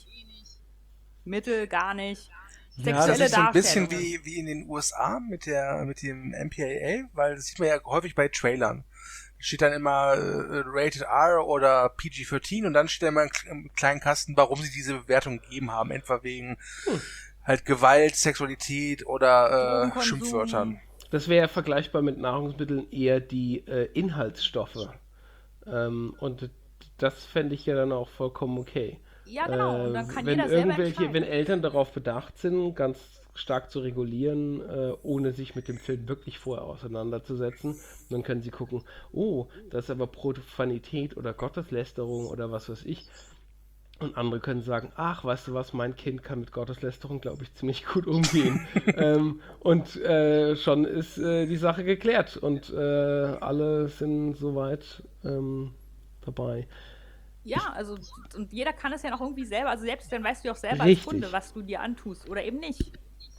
mittel, gar nicht. Ja, das Sexuelle ist so ein bisschen Darstellungen. wie, wie in den U S A mit der mit dem M P A A, weil das sieht man ja häufig bei Trailern. Da steht dann immer äh, Rated R oder P G dreizehn und dann steht immer im, im kleinen Kasten, warum sie diese Bewertung gegeben haben. Entweder wegen Hm. halt Gewalt, Sexualität oder äh, Drogenkonsum. Schimpfwörtern. Das wäre ja vergleichbar mit Nahrungsmitteln eher die äh, Inhaltsstoffe. Ähm, und das fände ich ja dann auch vollkommen okay. Ja, genau. Und dann Äh, kann wenn jeder selber irgendwelche, entscheiden. wenn Eltern darauf bedacht sind, ganz stark zu regulieren, äh, ohne sich mit dem Film wirklich vorher auseinanderzusetzen, dann können sie gucken, oh, das ist aber Profanität oder Gotteslästerung oder was weiß ich. Und andere können sagen, ach, weißt du was, mein Kind kann mit Gotteslästerung, glaube ich, ziemlich gut umgehen. ähm, und äh, schon ist äh, die Sache geklärt und äh, alle sind soweit ähm, dabei. Ja, also und jeder kann es ja noch irgendwie selber, also selbst dann weißt du ja auch selber Richtig. als Kunde, was du dir antust oder eben nicht.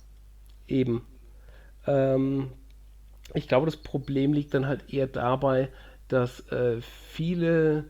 Eben. Ähm, ich glaube, das Problem liegt dann halt eher dabei, dass äh, viele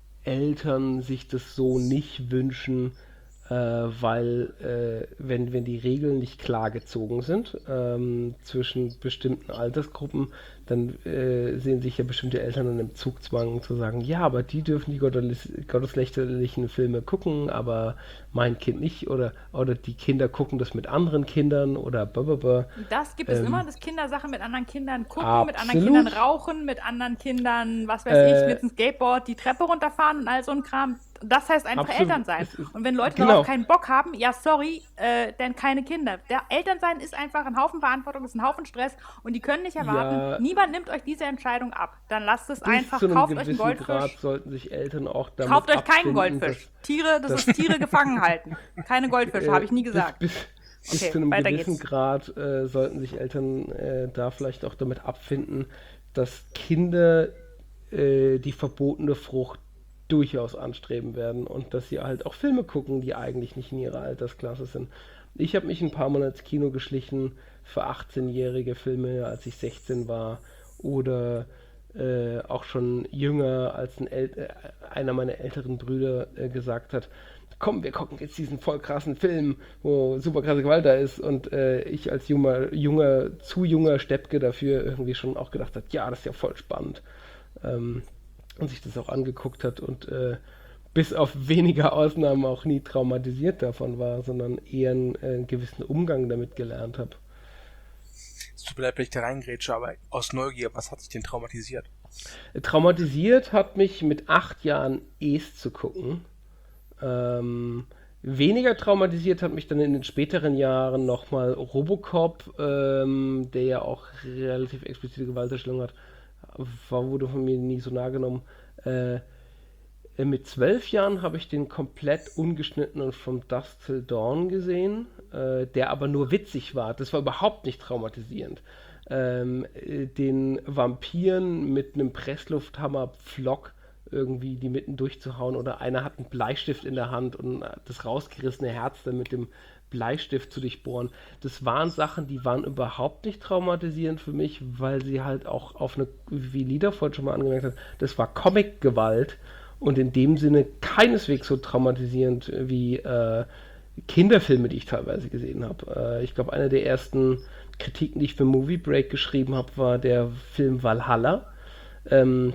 Eltern sich das so nicht wünschen, äh, weil äh, wenn, wenn die Regeln nicht klar gezogen sind ähm, zwischen bestimmten Altersgruppen, dann äh, sehen sich ja bestimmte Eltern dann im Zugzwang zu sagen, ja, aber die dürfen die gottes gotteslästerlichen Filme gucken, aber mein Kind nicht oder, oder die Kinder gucken das mit anderen Kindern oder blablabla. Das gibt es Ähm, immer, dass Kinder Sachen mit anderen Kindern gucken, mit anderen absolut. Kindern rauchen, mit anderen Kindern, was weiß Äh, ich, mit dem Skateboard die Treppe runterfahren und all so ein Kram. Das heißt einfach Absolut. Elternsein. Es ist- Und wenn Leute genau. darauf keinen Bock haben, ja, sorry, äh, dann keine Kinder. Der Elternsein ist einfach ein Haufen Verantwortung, ist ein Haufen Stress und die können nicht erwarten, Ja. niemand nimmt euch diese Entscheidung ab. Dann lasst es Bis einfach, zu einem kauft euch einen gewissen Goldfisch. Grad sollten sich Eltern auch damit Kauft euch keinen abfinden, Goldfisch. Tiere, das, ist Tiere gefangen halten. Keine Goldfische, dass, habe ich nie gesagt. Bis, bis, bis Okay, zu einem weiter gewissen geht's. Grad äh, sollten sich Eltern äh, da vielleicht auch damit abfinden, dass Kinder äh, die verbotene Frucht durchaus anstreben werden und dass sie halt auch Filme gucken, die eigentlich nicht in ihrer Altersklasse sind. Ich habe mich ein paar Mal ins Kino geschlichen für achtzehnjährige Filme, als ich sechzehn war, oder äh, auch schon jünger, als ein El äh, einer meiner älteren Brüder äh, gesagt hat, komm, wir gucken jetzt diesen voll krassen Film, wo super krasse Gewalt da ist, und äh, ich als junger, junger, zu junger Steppke dafür irgendwie schon auch gedacht hat, ja, das ist ja voll spannend. Ähm, und sich das auch angeguckt hat und äh, bis auf wenige Ausnahmen auch nie traumatisiert davon war, sondern eher einen, äh, einen gewissen Umgang damit gelernt habe. Es tut mir leid, wenn ich da reingrätsche, aber aus Neugier, was hat dich denn traumatisiert? Traumatisiert hat mich mit acht Jahren Es zu gucken. Ähm, weniger traumatisiert hat mich dann in den späteren Jahren nochmal Robocop, ähm, der ja auch relativ explizite Gewaltdarstellung hat, war, wurde von mir nie so nah genommen. Äh, mit zwölf Jahren habe ich den komplett ungeschnitten und From Dusk Till Dawn gesehen, äh, der aber nur witzig war. Das war überhaupt nicht traumatisierend. Ähm, äh, den Vampiren mit einem Presslufthammer Pflock irgendwie die mitten durchzuhauen, oder einer hat einen Bleistift in der Hand und das rausgerissene Herz dann mit dem Bleistift zu durchbohren. Das waren Sachen, die waren überhaupt nicht traumatisierend für mich, weil sie halt auch auf eine, wie Lida vorhin schon mal angemerkt hat, das war Comic-Gewalt und in dem Sinne keineswegs so traumatisierend wie äh, Kinderfilme, die ich teilweise gesehen habe. Äh, ich glaube, eine der ersten Kritiken, die ich für Movie Break geschrieben habe, war der Film Valhalla. Ähm,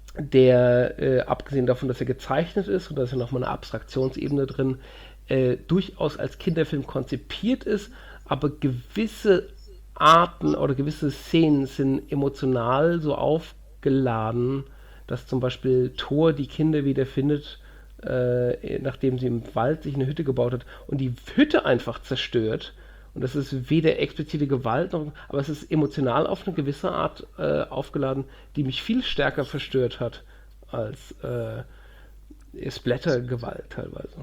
der, äh, abgesehen davon, dass er gezeichnet ist und da ist ja nochmal eine Abstraktionsebene drin, äh, durchaus als Kinderfilm konzipiert ist, aber gewisse Arten oder gewisse Szenen sind emotional so aufgeladen, dass zum Beispiel Thor die Kinder wiederfindet, äh, nachdem sie im Wald sich eine Hütte gebaut hat und die Hütte einfach zerstört. Und das ist weder explizite Gewalt noch, aber es ist emotional auf eine gewisse Art äh, aufgeladen, die mich viel stärker verstört hat als äh, Splatter-Gewalt teilweise.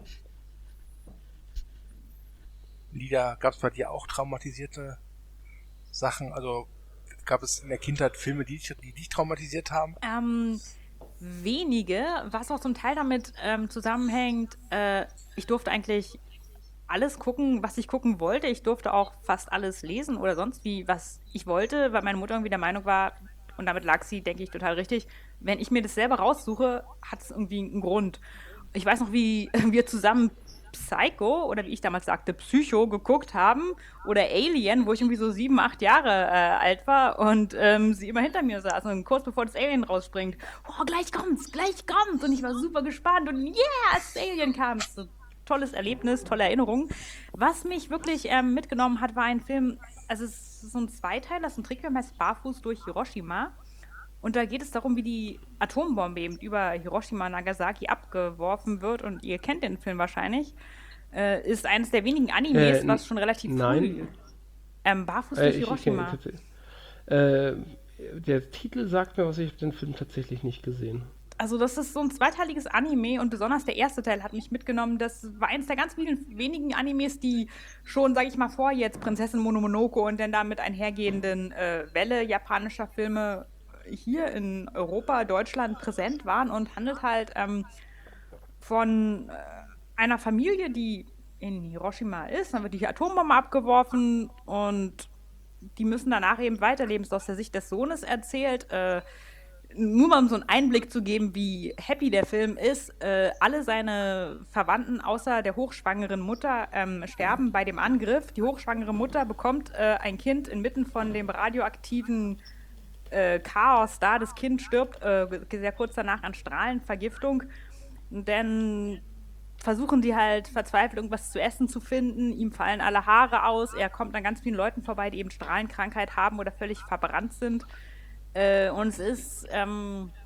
Lida, gab es bei dir auch traumatisierte Sachen? Also gab es in der Kindheit Filme, die dich, die dich traumatisiert haben? Ähm, wenige, was auch zum Teil damit ähm, zusammenhängt, äh, ich durfte eigentlich alles gucken, was ich gucken wollte. Ich durfte auch fast alles lesen oder sonst wie, was ich wollte, weil meine Mutter irgendwie der Meinung war, und damit lag sie, denke ich, total richtig, wenn ich mir das selber raussuche, hat es irgendwie einen Grund. Ich weiß noch, wie wir zusammen Psycho, oder wie ich damals sagte, Psycho geguckt haben, oder Alien, wo ich irgendwie so sieben, acht Jahre äh, alt war und ähm, sie immer hinter mir saß und kurz bevor das Alien rausspringt, oh, gleich kommt's, gleich kommt's, und ich war super gespannt und yeah, als das Alien kam, so tolles Erlebnis, tolle Erinnerung. Was mich wirklich ähm, mitgenommen hat, war ein Film, also es ist so ein Zweiteiler, das ist ein Trickfilm, heißt Barfuß durch Hiroshima. Und da geht es darum, wie die Atombombe eben über Hiroshima und Nagasaki abgeworfen wird. Und ihr kennt den Film wahrscheinlich. Äh, ist eines der wenigen Animes, Äh, was schon relativ nein. früh... Ähm, Barfuß Äh, durch ich, ich kenn ihn Hiroshima. tatsächlich. Äh, der Titel sagt mir was, ich habe den Film tatsächlich nicht gesehen. Also das ist so ein zweiteiliges Anime und besonders der erste Teil hat mich mitgenommen. Das war eines der ganz vielen wenigen Animes, die schon, sage ich mal, vor jetzt Prinzessin Mononoke und dann damit einhergehenden äh, Welle japanischer Filme hier in Europa, Deutschland präsent waren, und handelt halt ähm, von äh, einer Familie, die in Hiroshima ist. Dann wird die Atombombe abgeworfen und die müssen danach eben weiterleben. Es ist aus der Sicht des Sohnes erzählt. Äh, nur mal um so einen Einblick zu geben, wie happy der Film ist. Äh, alle seine Verwandten außer der hochschwangeren Mutter ähm, sterben bei dem Angriff. Die hochschwangere Mutter bekommt äh, ein Kind inmitten von dem radioaktiven äh, Chaos da. Das Kind stirbt äh, sehr kurz danach an Strahlenvergiftung. Und dann versuchen die halt verzweifelt irgendwas zu essen zu finden. Ihm fallen alle Haare aus. Er kommt an ganz vielen Leuten vorbei, die eben Strahlenkrankheit haben oder völlig verbrannt sind. Äh, und es ist ähm,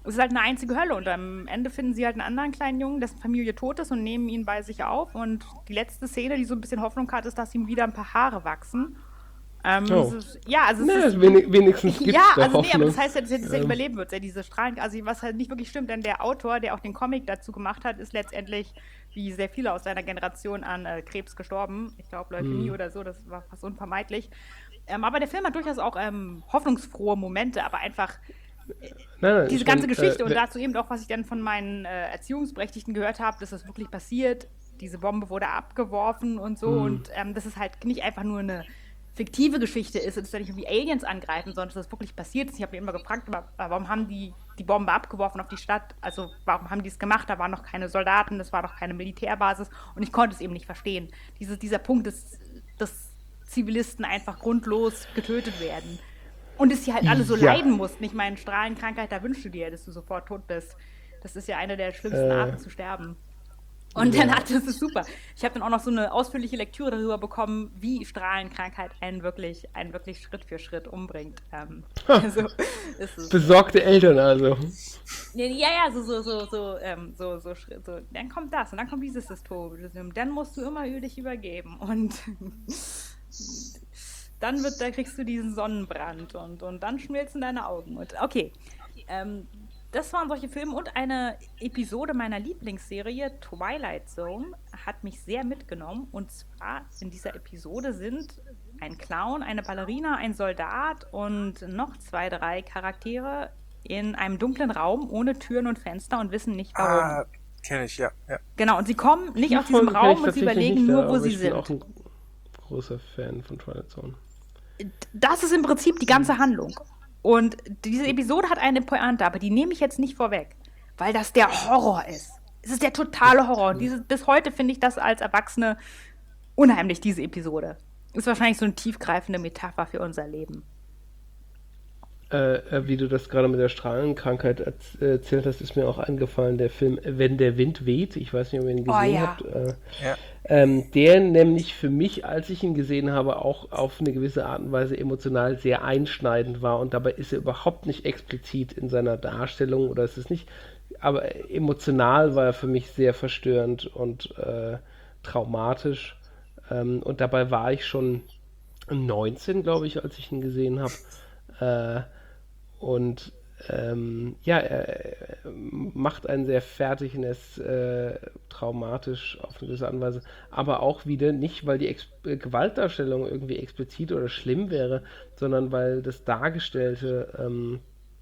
Es ist halt eine einzige Hölle und am Ende finden sie halt einen anderen kleinen Jungen, dessen Familie tot ist und nehmen ihn bei sich auf und die letzte Szene, die so ein bisschen Hoffnung hat, ist, dass ihm wieder ein paar Haare wachsen. Ähm, Oh. es ist, ja, also es Na, ist, wenig, wenigstens gibt es ja, da also nee, aber Hoffnung. das heißt ja, dass er, dass er Ähm. überleben wird, dass er diese Strahlen, also was halt nicht wirklich stimmt, denn der Autor, der auch den Comic dazu gemacht hat, ist letztendlich, wie sehr viele aus seiner Generation, an äh, Krebs gestorben. Ich glaube, Leukämie Hm. oder so, das war fast unvermeidlich. Ähm, aber der Film hat durchaus auch ähm, hoffnungsfrohe Momente, aber einfach Nein, nein, diese ich ganze mein, Geschichte äh, und dazu eben auch, was ich dann von meinen äh, Erziehungsberechtigten gehört habe, dass das wirklich passiert. Diese Bombe wurde abgeworfen und so Hm. und ähm, dass es halt nicht einfach nur eine fiktive Geschichte ist, dass da nicht irgendwie Aliens angreifen, sondern dass das wirklich passiert ist. Ich habe mich immer gefragt, aber, aber warum haben die die Bombe abgeworfen auf die Stadt? Also warum haben die es gemacht? Da waren noch keine Soldaten, das war noch keine Militärbasis und ich konnte es eben nicht verstehen. Diese, dieser Punkt, dass, dass Zivilisten einfach grundlos getötet werden. Und dass sie halt alle so Ja. leiden mussten. Ich meine, Strahlenkrankheit, da wünschst du dir, dass du sofort tot bist. Das ist ja eine der schlimmsten Äh, Arten zu sterben. Und ja. dann hat das ist super. Ich habe dann auch noch so eine ausführliche Lektüre darüber bekommen, wie Strahlenkrankheit einen wirklich, einen wirklich Schritt für Schritt umbringt. Ähm, also ist es. Besorgte Eltern also. Ja, ja, so, so, so, so, ähm, so, so, Schritt- so, dann kommt das und dann kommt dieses System. Dann musst du immer dich übergeben. Und dann wird, da kriegst du diesen Sonnenbrand und, und dann schmilzen deine Augen. Und okay. Ähm, das waren solche Filme und eine Episode meiner Lieblingsserie, Twilight Zone, hat mich sehr mitgenommen. Und zwar in dieser Episode sind ein Clown, eine Ballerina, ein Soldat und noch zwei, drei Charaktere in einem dunklen Raum ohne Türen und Fenster und wissen nicht warum. Ah, kenne ich, ja. ja. Genau, und sie kommen nicht Die aus diesem Folge kenn ich Raum und sie tatsächlich überlegen nicht, nur, aber wo sie ich bin sind. auch ein großer Fan von Twilight Zone. Das ist im Prinzip die ganze Handlung. Und diese Episode hat eine Pointe, aber die nehme ich jetzt nicht vorweg, weil das der Horror ist. Es ist der totale Horror. Und Diese, bis heute finde ich das als Erwachsene unheimlich, diese Episode. Ist wahrscheinlich so eine tiefgreifende Metapher für unser Leben. Äh, äh, wie du das gerade mit der Strahlenkrankheit erz- äh, erzählt hast, ist mir auch eingefallen, der Film Wenn der Wind weht. Ich weiß nicht, ob ihr ihn Oh, gesehen ja. habt. Äh, Ja. ähm, der nämlich für mich, als ich ihn gesehen habe, auch auf eine gewisse Art und Weise emotional sehr einschneidend war. Und dabei ist er überhaupt nicht explizit in seiner Darstellung oder ist es nicht, aber emotional war er für mich sehr verstörend und äh, traumatisch. Ähm, und dabei war ich schon neunzehn, glaube ich, als ich ihn gesehen habe. Äh, und ähm, ja, er, er macht einen sehr fertig und er ist äh, traumatisch auf eine gewisse Art und Weise. Aber auch wieder nicht, weil die Ex äh, Gewaltdarstellung irgendwie explizit oder schlimm wäre, sondern weil das Dargestellte ähm,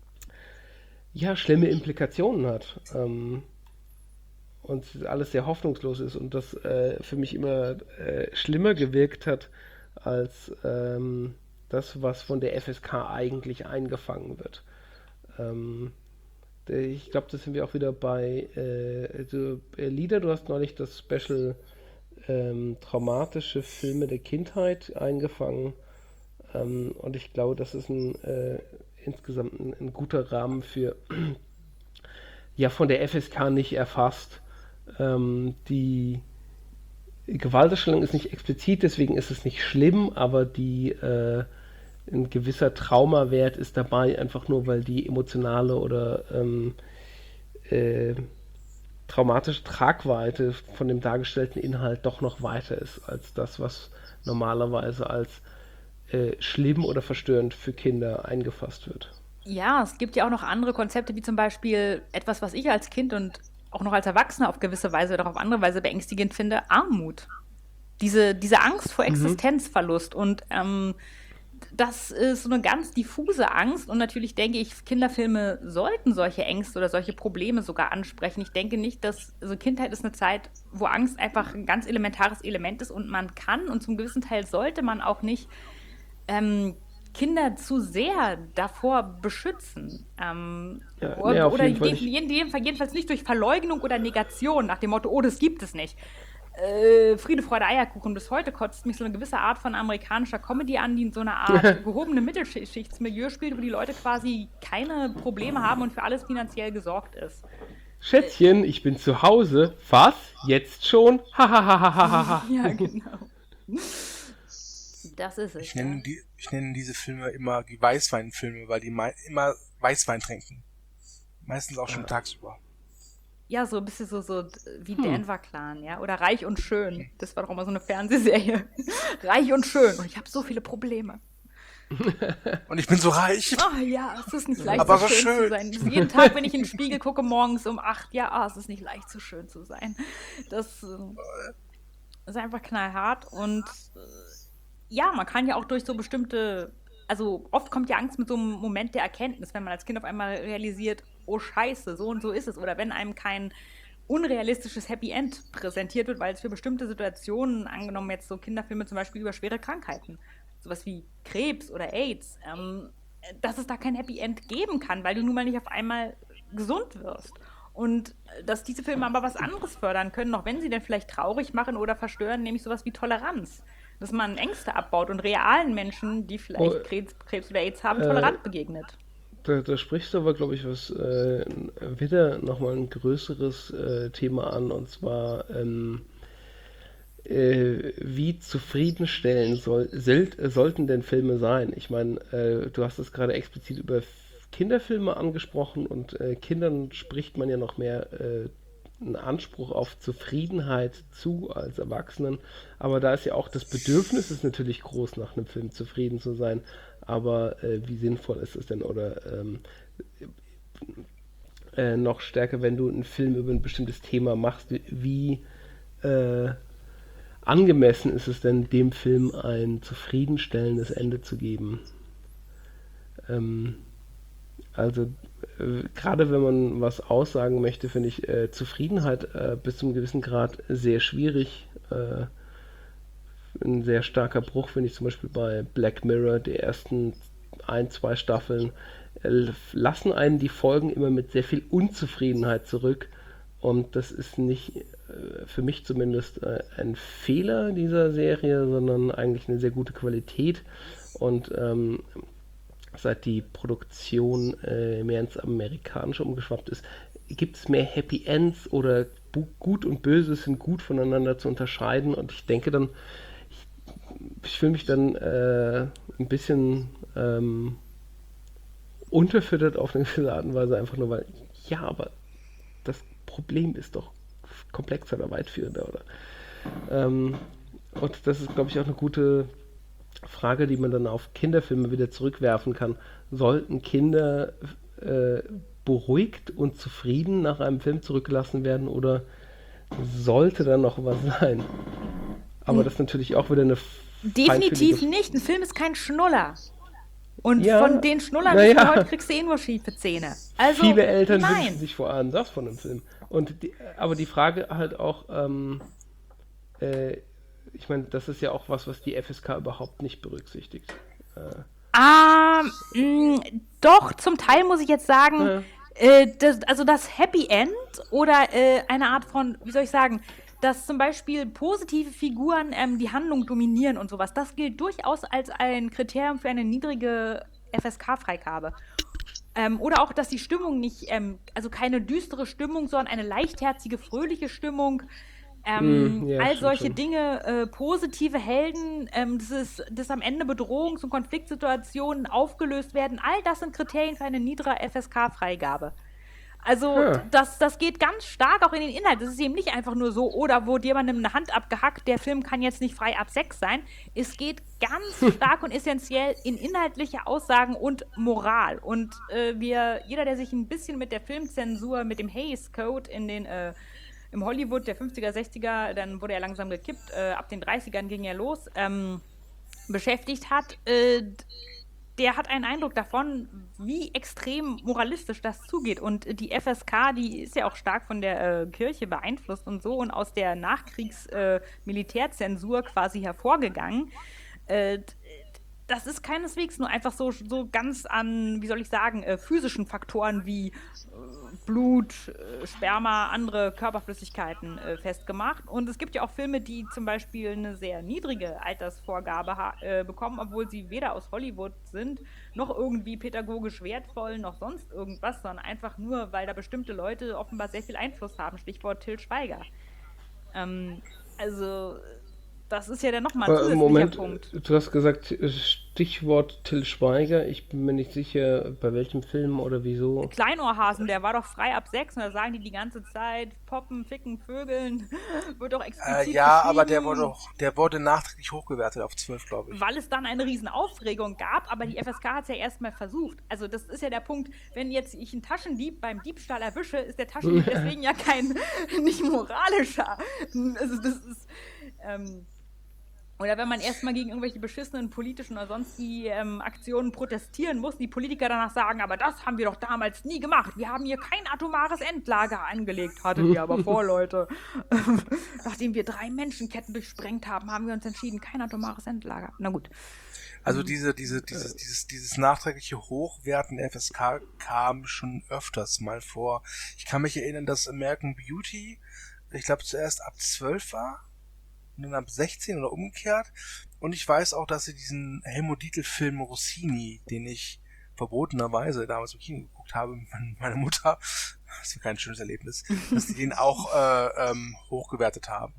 ja, schlimme Implikationen hat. Ähm, und alles sehr hoffnungslos ist und das äh, für mich immer äh, schlimmer gewirkt hat als ähm, das, was von der F S K eigentlich eingefangen wird. Ähm, der- ich glaube, das sind wir auch wieder bei äh, also, äh, Lieder. Du hast neulich das Special ähm, traumatische Filme der Kindheit eingefangen. Ähm, und ich glaube, das ist ein äh, insgesamt ein, ein guter Rahmen für ja von der F S K nicht erfasst. Ähm, die Gewaltdarstellung ist nicht explizit, deswegen ist es nicht schlimm, aber die äh, ein gewisser Traumawert ist dabei, einfach nur, weil die emotionale oder ähm, äh, traumatische Tragweite von dem dargestellten Inhalt doch noch weiter ist als das, was normalerweise als äh, schlimm oder verstörend für Kinder eingefasst wird. Ja, es gibt ja auch noch andere Konzepte, wie zum Beispiel etwas, was ich als Kind und auch noch als Erwachsener auf gewisse Weise oder auf andere Weise beängstigend finde, Armut. Diese, diese Angst vor Existenzverlust und ähm, das ist so eine ganz diffuse Angst und natürlich denke ich, Kinderfilme sollten solche Ängste oder solche Probleme sogar ansprechen. Ich denke nicht, dass, also Kindheit ist eine Zeit, wo Angst einfach ein ganz elementares Element ist und man kann und zum gewissen Teil sollte man auch nicht ähm, Kinder zu sehr davor beschützen. Ähm, Ja, oder nee, auf oder jeden Fall jeden, nicht. jeden, jeden, jedenfalls nicht durch Verleugnung oder Negation nach dem Motto, oh, das gibt es nicht. Äh, Friede, Freude, Eierkuchen. Bis heute kotzt mich so eine gewisse Art von amerikanischer Comedy an, die in so einer Art gehobene Mittelschichtsmilieu spielt, wo die Leute quasi keine Probleme haben und für alles finanziell gesorgt ist. Schätzchen, ich bin zu Hause. Was? Jetzt schon? Hahaha. Ja, genau. Das ist es. Ich Ja. nenne, die, ich nenne diese Filme immer die Weißweinfilme, weil die mei- immer Weißwein trinken. Meistens auch schon tagsüber. Ja, so ein bisschen so, so wie Denver Clan, ja. Oder Reich und Schön. Das war doch immer so eine Fernsehserie. Reich und Schön. Und ich habe so viele Probleme. Und ich bin so reich. Ah ja, es ist nicht leicht, Aber so so schön, schön. zu sein. Jeden Tag, wenn ich in den Spiegel gucke, morgens um acht, ja, ah, es ist nicht leicht, so schön zu sein. Das äh, ist einfach knallhart. Und äh, ja, man kann ja auch durch so bestimmte, also oft kommt ja Angst mit so einem Moment der Erkenntnis, wenn man als Kind auf einmal realisiert, oh Scheiße, so und so ist es. Oder wenn einem kein unrealistisches Happy End präsentiert wird, weil es für bestimmte Situationen, angenommen jetzt so Kinderfilme zum Beispiel über schwere Krankheiten, sowas wie Krebs oder AIDS, ähm, dass es da kein Happy End geben kann, weil du nun mal nicht auf einmal gesund wirst. Und dass diese Filme aber was anderes fördern können, auch wenn sie dann vielleicht traurig machen oder verstören, nämlich sowas wie Toleranz. Dass man Ängste abbaut und realen Menschen, die vielleicht Oh, Krebs, Krebs oder AIDS haben, äh, tolerant begegnet. Da, da sprichst du aber, glaube ich, was äh, wieder nochmal ein größeres äh, Thema an, und zwar ähm, äh, wie zufriedenstellend soll, soll, sollten denn Filme sein? Ich meine, äh, du hast es gerade explizit über F- Kinderfilme angesprochen, und äh, Kindern spricht man ja noch mehr äh, einen Anspruch auf Zufriedenheit zu als Erwachsenen. Aber da ist ja auch das Bedürfnis ist natürlich groß, nach einem Film zufrieden zu sein. Aber äh, wie sinnvoll ist es denn? Oder ähm, äh, noch stärker, wenn du einen Film über ein bestimmtes Thema machst, wie äh, angemessen ist es denn, dem Film ein zufriedenstellendes Ende zu geben? Ähm, also äh, gerade wenn man was aussagen möchte, finde ich äh, Zufriedenheit äh, bis zu einem gewissen Grad sehr schwierig. Äh, ein sehr starker Bruch finde ich zum Beispiel bei Black Mirror, die ersten ein, zwei Staffeln äh, lassen einen die Folgen immer mit sehr viel Unzufriedenheit zurück. Und das ist nicht, äh, für mich zumindest, äh, ein Fehler dieser Serie, sondern eigentlich eine sehr gute Qualität. Und ähm, seit die Produktion äh, mehr ins Amerikanische umgeschwappt ist, gibt es mehr Happy Ends, oder bu- Gut und Böse sind gut voneinander zu unterscheiden. Und ich denke dann, ich, ich fühle mich dann äh, ein bisschen ähm, unterfüttert auf eine gewisse Art und Weise, einfach nur weil, ja, aber das Problem ist doch komplexer oder weitführender, oder? Ähm, und das ist, glaube ich, auch eine gute Frage, die man dann auf Kinderfilme wieder zurückwerfen kann. Sollten Kinder äh, beruhigt und zufrieden nach einem Film zurückgelassen werden, oder sollte da noch was sein? Aber das ist natürlich auch wieder eine Definitiv feinfühlige- nicht. Ein Film ist kein Schnuller. Und Ja, von den Schnullern na die ja. heute kriegst du eh nur schiefe Zähne. Also, Viele Eltern wünschen nein. sich vor allem das von einem Film. Und die, aber die Frage halt auch, ähm, äh, ich meine, das ist ja auch was, was die F S K überhaupt nicht berücksichtigt. Äh, Ah, mh, doch, zum Teil muss ich jetzt sagen, Ja. äh, das, also das Happy End oder äh, eine Art von, wie soll ich sagen, dass zum Beispiel positive Figuren ähm, die Handlung dominieren und sowas, das gilt durchaus als ein Kriterium für eine niedrige F S K-Freigabe. Ähm, oder auch, dass die Stimmung nicht, ähm, also keine düstere Stimmung, sondern eine leichtherzige, fröhliche Stimmung. Ähm, Mm, ja, all stimmt solche schon. Dinge, äh, positive Helden, ähm, das ist, dass am Ende Bedrohungs- und Konfliktsituationen aufgelöst werden, all das sind Kriterien für eine niedere F S K-Freigabe. Also Ah. d- das, das geht ganz stark auch in den Inhalt. Das ist eben nicht einfach nur so, oder wurde jemandem eine Hand abgehackt, der Film kann jetzt nicht frei ab sechs sein. Es geht ganz stark und essentiell in inhaltliche Aussagen und Moral. Und äh, wir, jeder, der sich ein bisschen mit der Filmzensur, mit dem Hays Code in den äh, im Hollywood der fünfziger, sechziger, dann wurde er langsam gekippt, äh, ab den dreißigern ging er los, ähm, beschäftigt hat, äh, d- der hat einen Eindruck davon, wie extrem moralistisch das zugeht. Und äh, die F S K, die ist ja auch stark von der äh, Kirche beeinflusst und so und aus der Nachkriegs-Militärzensur quasi hervorgegangen. Äh, d- das ist keineswegs nur einfach so, so ganz an, wie soll ich sagen, äh, physischen Faktoren wie äh, Blut, äh, Sperma, andere Körperflüssigkeiten äh, festgemacht. Und es gibt ja auch Filme, die zum Beispiel eine sehr niedrige Altersvorgabe ha- äh, bekommen, obwohl sie weder aus Hollywood sind, noch irgendwie pädagogisch wertvoll, noch sonst irgendwas, sondern einfach nur, weil da bestimmte Leute offenbar sehr viel Einfluss haben. Stichwort Til Schweiger. Ähm, also Das ist ja dann nochmal ein Aber im zusätzlicher Moment, Punkt. du hast gesagt, Stichwort Till Schweiger. Ich bin mir nicht sicher, bei welchem Film oder wieso. Kleinohrhasen, der war doch frei ab sechs und da sagen die die ganze Zeit, poppen, ficken, vögeln, wird doch Äh, explizit ja, aber der beschrieben, wurde, der wurde nachträglich hochgewertet auf zwölf, glaube ich. weil es dann eine riesen Aufregung gab, aber die F S K hat es ja erstmal versucht. Also das ist ja der Punkt, wenn jetzt ich einen Taschendieb beim Diebstahl erwische, ist der Taschendieb deswegen ja kein, nicht moralischer. Also das ist, ähm, oder wenn man erstmal gegen irgendwelche beschissenen politischen oder sonstigen ähm, Aktionen protestieren muss, die Politiker danach sagen, aber das haben wir doch damals nie gemacht. Wir haben hier kein atomares Endlager angelegt. Hattet ihr aber vor, Leute. Nachdem wir drei Menschenketten durchsprengt haben, haben wir uns entschieden, kein atomares Endlager. Na gut. Also diese, diese, dieses, dieses, dieses nachträgliche Hochwerten der F S K kam schon öfters mal vor. Ich kann mich erinnern, dass American Beauty, ich glaube, zuerst ab zwölf war und dann ab sechzehn oder umgekehrt. Und ich weiß auch, dass sie diesen Helmut Dietl-Film Rossini, den ich verbotenerweise damals im Kino geguckt habe mit meiner Mutter, das war kein schönes Erlebnis, dass sie den auch äh, ähm, hochgewertet haben.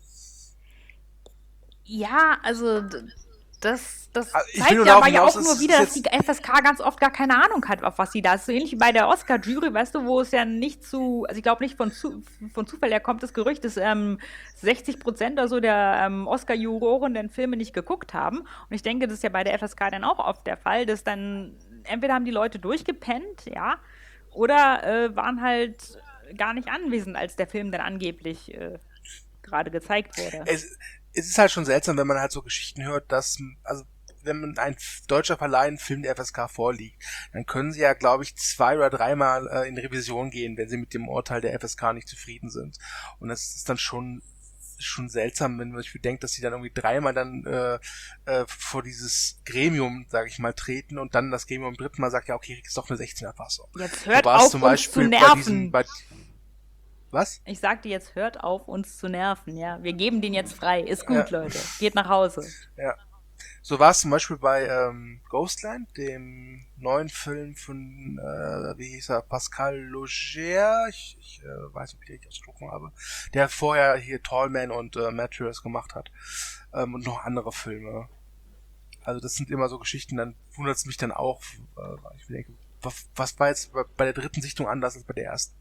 Ja, also d- das, das Also ich will zeigt nur ja darauf aber ja hinaus, auch es nur ist wieder, dass jetzt- die F S K ganz oft gar keine Ahnung hat, auf was sie da ist. So ähnlich wie bei der Oscar-Jury, weißt du, wo es ja nicht zu, also ich glaube nicht von, zu, von Zufall her kommt das Gerücht, dass ähm, sechzig Prozent oder so der ähm, Oscar-Juroren den Filme nicht geguckt haben. Und ich denke, das ist ja bei der F S K dann auch oft der Fall, dass dann entweder haben die Leute durchgepennt, ja, oder äh, waren halt gar nicht anwesend, als der Film dann angeblich äh, gerade gezeigt wurde. Es, es ist halt schon seltsam, wenn man halt so Geschichten hört, dass, also wenn man ein deutscher Verleih einen Film der F S K vorliegt, dann können sie ja, glaube ich, zwei oder dreimal äh, in Revision gehen, wenn sie mit dem Urteil der F S K nicht zufrieden sind. Und das ist dann schon schon seltsam, wenn man sich bedenkt, dass sie dann irgendwie dreimal dann äh, äh, vor dieses Gremium, sage ich mal, treten und dann das Gremium im dritten Mal sagt, ja, okay, ist doch eine sechzehner Fassung. Jetzt So hört war es auf, zum uns Beispiel zu bei nerven. diesem, bei, was? Ich sagte jetzt, hört auf, uns zu nerven, ja. Wir geben den jetzt frei. Ist gut, Ja. Leute. Geht nach Hause. Ja. So war es zum Beispiel bei ähm, Ghostland, dem neuen Film von, äh, wie hieß er, Pascal Laugier, ich, ich äh, weiß nicht, wie ich ausgesprochen habe, der vorher hier Tallman und äh, Mattress gemacht hat ähm, und noch andere Filme. Also das sind immer so Geschichten, dann wundert es mich dann auch, äh, weil ich mir denke, was, was war jetzt bei, bei der dritten Sichtung anders als bei der ersten?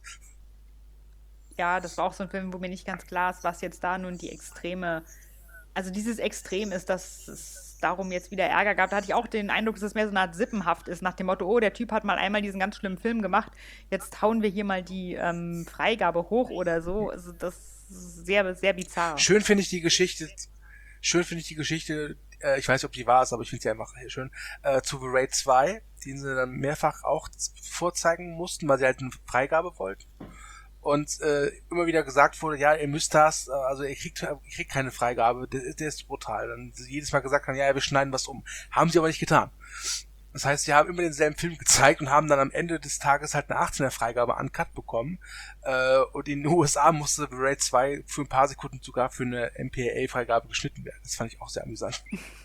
Ja, das war auch so ein Film, wo mir nicht ganz klar ist, was jetzt da nun die Extreme, also dieses Extrem ist, dass es darum jetzt wieder Ärger gab. Da hatte ich auch den Eindruck, dass es mehr so eine Art Sippenhaft ist, nach dem Motto, oh, der Typ hat mal einmal diesen ganz schlimmen Film gemacht, jetzt hauen wir hier mal die ähm, Freigabe hoch oder so. Also das ist sehr, sehr bizarr. Schön finde ich die Geschichte, schön finde ich die Geschichte, äh, ich weiß nicht, ob die wahr ist, aber ich finde sie einfach schön, äh, zu The Raid zwei, den sie dann mehrfach auch vorzeigen mussten, weil sie halt eine Freigabe wollten. Und äh, immer wieder gesagt wurde, ja, ihr müsst das, äh, also ihr kriegt, ihr kriegt keine Freigabe, der, der ist brutal. Dann sie jedes Mal gesagt haben, ja, wir schneiden was um. Haben sie aber nicht getan. Das heißt, sie haben immer denselben Film gezeigt und haben dann am Ende des Tages halt eine achtzehner Freigabe an Cut bekommen. Äh, und in den U S A musste The Raid zwei für ein paar Sekunden sogar für eine M P A Freigabe geschnitten werden. Das fand ich auch sehr amüsant.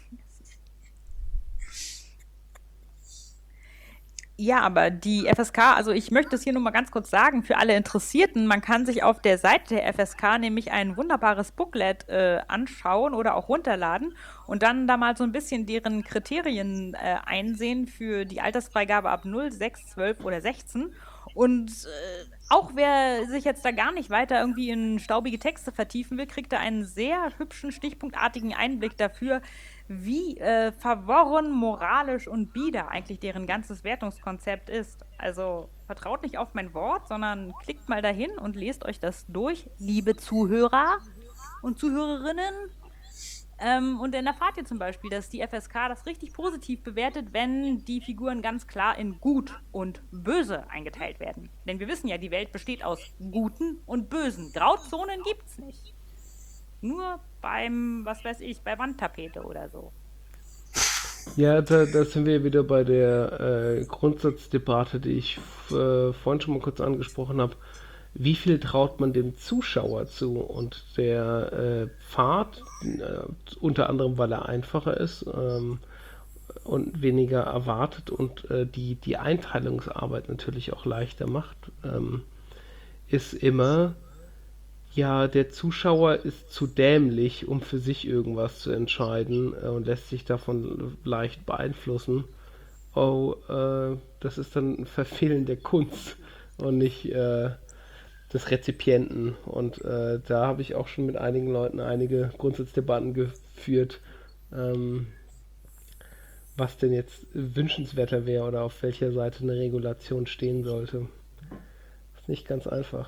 Ja, aber die F S K, also ich möchte es hier nur mal ganz kurz sagen, für alle Interessierten, man kann sich auf der Seite der F S K nämlich ein wunderbares Booklet äh, anschauen oder auch runterladen und dann da mal so ein bisschen deren Kriterien äh, einsehen für die Altersfreigabe ab null, sechs, zwölf oder sechzehn. Und äh, auch wer sich jetzt da gar nicht weiter irgendwie in staubige Texte vertiefen will, kriegt da einen sehr hübschen, stichpunktartigen Einblick dafür, wie äh, verworren, moralisch und bieder eigentlich deren ganzes Wertungskonzept ist. Also vertraut nicht auf mein Wort, sondern klickt mal dahin und lest euch das durch, liebe Zuhörer und Zuhörerinnen. Ähm, und dann erfahrt ihr zum Beispiel, dass die F S K das richtig positiv bewertet, wenn die Figuren ganz klar in gut und böse eingeteilt werden. Denn wir wissen ja, die Welt besteht aus Guten und Bösen. Grauzonen gibt's nicht. Nur beim, was weiß ich, bei Wandtapete oder so. Ja, da, da sind wir wieder bei der äh, Grundsatzdebatte, die ich äh, vorhin schon mal kurz angesprochen habe. Wie viel traut man dem Zuschauer zu? Und der äh, Pfad, äh, unter anderem, weil er einfacher ist ähm, und weniger erwartet und äh, die, die Einteilungsarbeit natürlich auch leichter macht, ähm, ist immer, Ja, der Zuschauer ist zu dämlich, um für sich irgendwas zu entscheiden äh, und lässt sich davon leicht beeinflussen. Oh, äh, das ist dann ein Verfehlen der Kunst und nicht äh, des Rezipienten. Und äh, da habe ich auch schon mit einigen Leuten einige Grundsatzdebatten geführt, ähm, was denn jetzt wünschenswerter wäre oder auf welcher Seite eine Regulation stehen sollte. Ist nicht ganz einfach.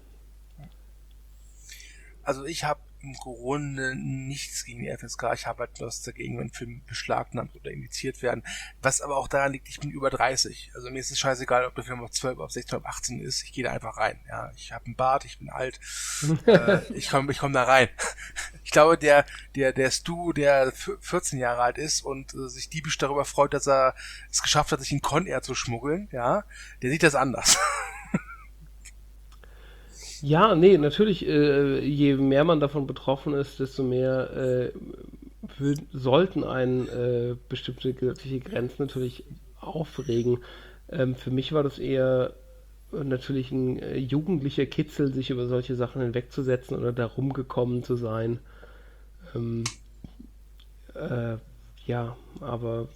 Also ich habe im Grunde nichts gegen die F S K. Ich habe halt was dagegen, wenn Filme beschlagnahmt oder indiziert werden. Was aber auch daran liegt, ich bin über dreißig. Also mir ist es scheißegal, ob der Film auf zwölf, auf sechzehn, auf achtzehn ist. Ich gehe da einfach rein. Ja, ich habe einen Bart, ich bin alt. äh, ich komme ich komm da rein. Ich glaube, der der der Stu, der vierzehn Jahre alt ist und äh, sich diebisch darüber freut, dass er es geschafft hat, sich in Con Air zu schmuggeln, ja, der sieht das anders. Ja, nee, natürlich, äh, je mehr man davon betroffen ist, desto mehr äh, würd, sollten einen äh, bestimmte gesetzliche Grenzen natürlich aufregen. Ähm, für mich war das eher äh, natürlich ein äh, jugendlicher Kitzel, sich über solche Sachen hinwegzusetzen oder da rumgekommen zu sein. Ähm, äh, ja, aber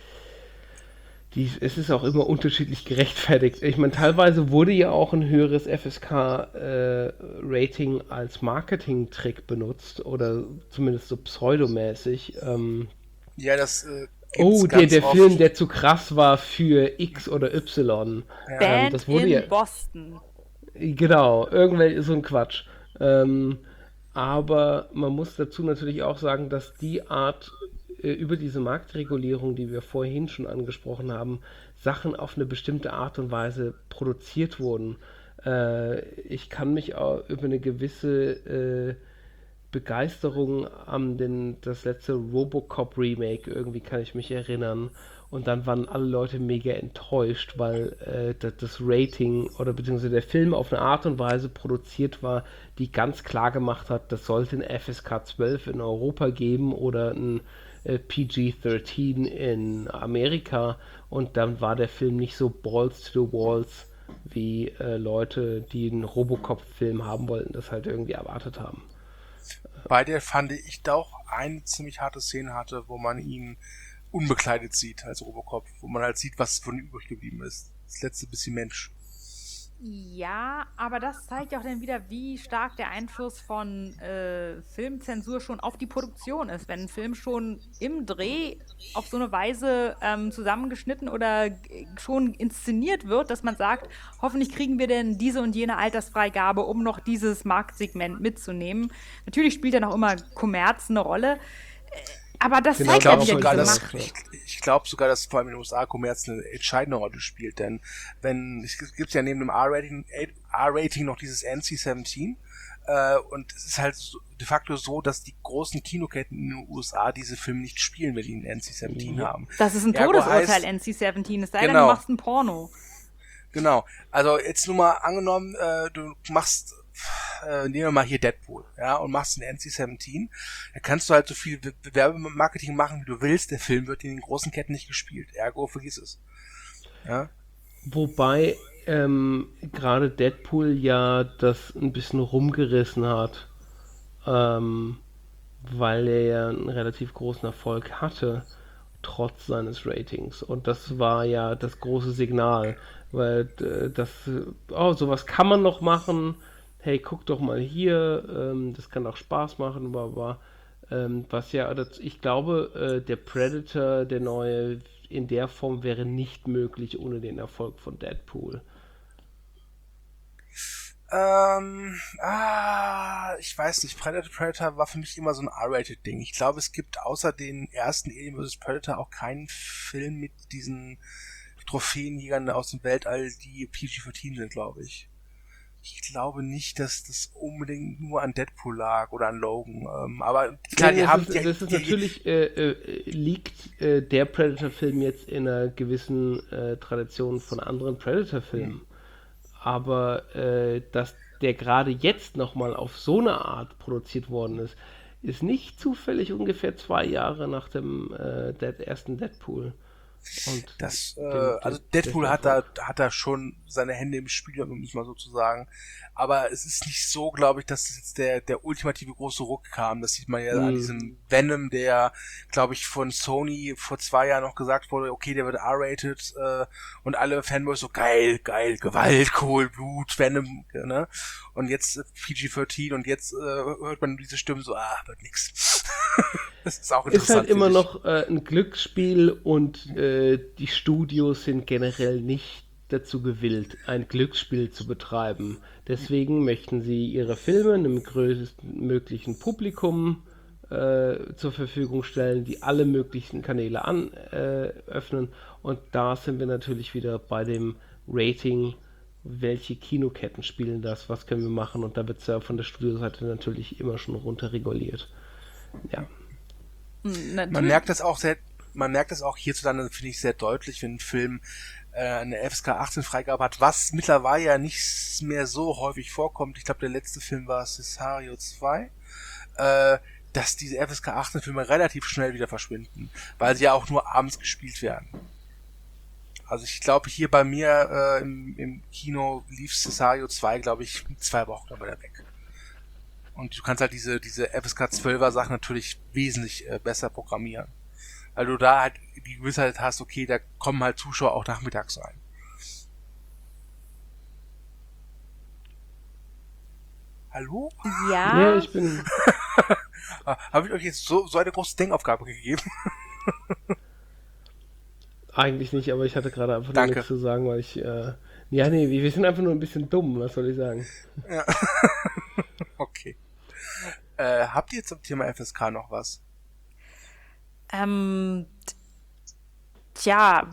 die, es ist auch immer unterschiedlich gerechtfertigt. Ich meine, teilweise wurde ja auch ein höheres F S K-Rating äh, als Marketing-Trick benutzt oder zumindest so pseudomäßig. Ähm, Ja, das äh, oh, gibt's der, ganz der oft. Film, der zu krass war für X oder Y. Ja. Ähm, Band das wurde in ja, Boston. genau, irgendwelche so ein Quatsch. Ähm, aber man muss dazu natürlich auch sagen, dass die Art äh, über diese Marktregulierung, die wir vorhin schon angesprochen haben, Sachen auf eine bestimmte Art und Weise produziert wurden. Äh, ich kann mich auch über eine gewisse äh, Begeisterung an den, das letzte Robocop Remake, irgendwie kann ich mich erinnern. Und dann waren alle Leute mega enttäuscht, weil äh, das, das Rating oder beziehungsweise der Film auf eine Art und Weise produziert war, die ganz klar gemacht hat, das sollte ein F S K zwölf in Europa geben oder ein äh, P G dreizehn in Amerika. Und dann war der Film nicht so balls to the walls, wie äh, Leute, die einen Robocop-Film haben wollten, das halt irgendwie erwartet haben. Bei der fand ich doch eine ziemlich harte Szene hatte, wo man ihn unbekleidet sieht als Robocop, wo man halt sieht, was von ihm übrig geblieben ist. Das letzte bisschen Mensch. Ja, aber das zeigt ja auch dann wieder, wie stark der Einfluss von äh, Filmzensur schon auf die Produktion ist. Wenn ein Film schon im Dreh auf so eine Weise ähm, zusammengeschnitten oder g- schon inszeniert wird, dass man sagt, hoffentlich kriegen wir denn diese und jene Altersfreigabe, um noch dieses Marktsegment mitzunehmen. Natürlich spielt dann auch immer Kommerz eine Rolle. Äh, Aber das Genau, Ich zeigt ja glaube darauf wieder sogar, diese wollte dass ich Macht. ich, ich glaube sogar, dass vor allem in den U S A Kommerz eine entscheidende Rolle spielt, denn wenn es gibt ja neben dem R-Rating R-Rating noch dieses N C siebzehn äh, und es ist halt so, de facto so, dass die großen Kinoketten in den U S A diese Filme nicht spielen, wenn die einen N C siebzehn Ja. haben. Das ist ein Ergo Todesurteil, heißt- N C siebzehn. Es sei denn, du Genau. machst ein Porno. Genau. Also jetzt nur mal angenommen, äh, du machst, äh, nehmen wir mal hier Deadpool, ja, und machst einen N C siebzehn, da kannst du halt so viel Be- Werbemarketing machen, wie du willst. Der Film wird in den großen Ketten nicht gespielt. Ergo, vergiss es. Ja. Wobei ähm, gerade Deadpool ja das ein bisschen rumgerissen hat, ähm, weil er ja einen relativ großen Erfolg hatte, trotz seines Ratings. Und das war ja das große Signal, weil äh, das, äh, oh, sowas kann man noch machen. Hey, guck doch mal hier, ähm, das kann auch Spaß machen, aber ähm, was ja, das, ich glaube, äh, der Predator, der neue, in der Form wäre nicht möglich ohne den Erfolg von Deadpool. Ähm, ah, ich weiß nicht, Predator Predator war für mich immer so ein R-Rated-Ding. Ich glaube, es gibt außer den ersten Alien versus. Predator auch keinen Film mit diesen Trophäenjägern aus dem Weltall, die P G vierzehn sind, glaube ich. Ich glaube nicht, dass das unbedingt nur an Deadpool lag oder an Logan. Ähm, aber klar, die das haben ist, die, das ist die, natürlich, äh, äh, liegt äh, der Predator-Film jetzt in einer gewissen äh, Tradition von anderen Predator-Filmen. Aber äh, dass der gerade jetzt nochmal auf so eine Art produziert worden ist, ist nicht zufällig ungefähr zwei Jahre nach dem äh, der ersten Deadpool. Und Das, äh, den- also den- Deadpool den hat da, hat da schon seine Hände im Spiel, um es mal so zu sagen. Aber es ist nicht so, glaube ich, dass jetzt der, der ultimative große Ruck kam. Das sieht man ja an Mhm. diesem Venom, der, glaube ich, von Sony vor zwei Jahren noch gesagt wurde, okay, der wird R-rated, äh, und alle Fanboys so, geil, geil, Gewalt, Kohl, Blut, Venom, ne? Und jetzt äh, P G dreizehn und jetzt äh, hört man diese Stimmen so, ah, wird nix. Das ist auch Ist interessant. halt immer finde ich. noch äh, ein Glücksspiel und äh, die Studios sind generell nicht dazu gewillt, ein Glücksspiel zu betreiben. Deswegen möchten sie ihre Filme einem größten möglichen Publikum äh, zur Verfügung stellen, die alle möglichen Kanäle an, äh, öffnen. Und da sind wir natürlich wieder bei dem Rating, welche Kinoketten spielen das, was können wir machen. Und da wird es ja von der Studioseite natürlich immer schon runterreguliert. Ja. Man merkt das auch sehr, man merkt das auch hierzulande, finde ich, sehr deutlich, wenn ein Film äh, eine F S K achtzehn Freigabe hat, was mittlerweile ja nicht mehr so häufig vorkommt. Ich glaube, der letzte Film war Cesario zwei, äh, dass diese F S K achtzehn Filme relativ schnell wieder verschwinden, weil sie ja auch nur abends gespielt werden. Also ich glaube, hier bei mir äh, im, im Kino lief Cesario zwei, glaube ich, zwei Wochen dann wieder weg. Und du kannst halt diese, diese F S K zwölfer Sachen natürlich wesentlich äh, besser programmieren. Weil du da halt die Gewissheit hast, okay, da kommen halt Zuschauer auch nachmittags rein. Hallo? Ja, Ja, ich bin. Habe ich euch jetzt so, so eine große Denkaufgabe gegeben? Eigentlich nicht, aber ich hatte gerade einfach nur Danke. nichts zu sagen, weil ich. Äh, ja, nee, wir wir sind einfach nur ein bisschen dumm, was soll ich sagen? Ja. Okay. Äh, habt ihr zum Thema F S K noch was? ähm, tja,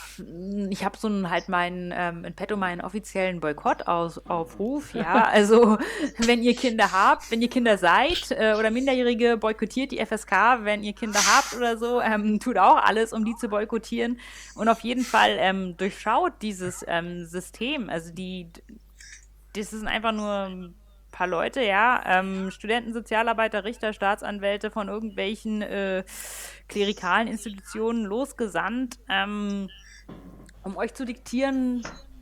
ich habe so einen, halt meinen, ähm, in petto meinen offiziellen Boykottaufruf, ja, also wenn ihr Kinder habt, wenn ihr Kinder seid äh, oder Minderjährige, boykottiert die F S K, wenn ihr Kinder habt oder so, ähm, tut auch alles, um die zu boykottieren und auf jeden Fall ähm, durchschaut dieses ähm, System, also die, das sind einfach nur ein paar Leute, ja, ähm, Studenten, Sozialarbeiter, Richter, Staatsanwälte von irgendwelchen äh, klerikalen Institutionen losgesandt, ähm, um euch zu diktieren,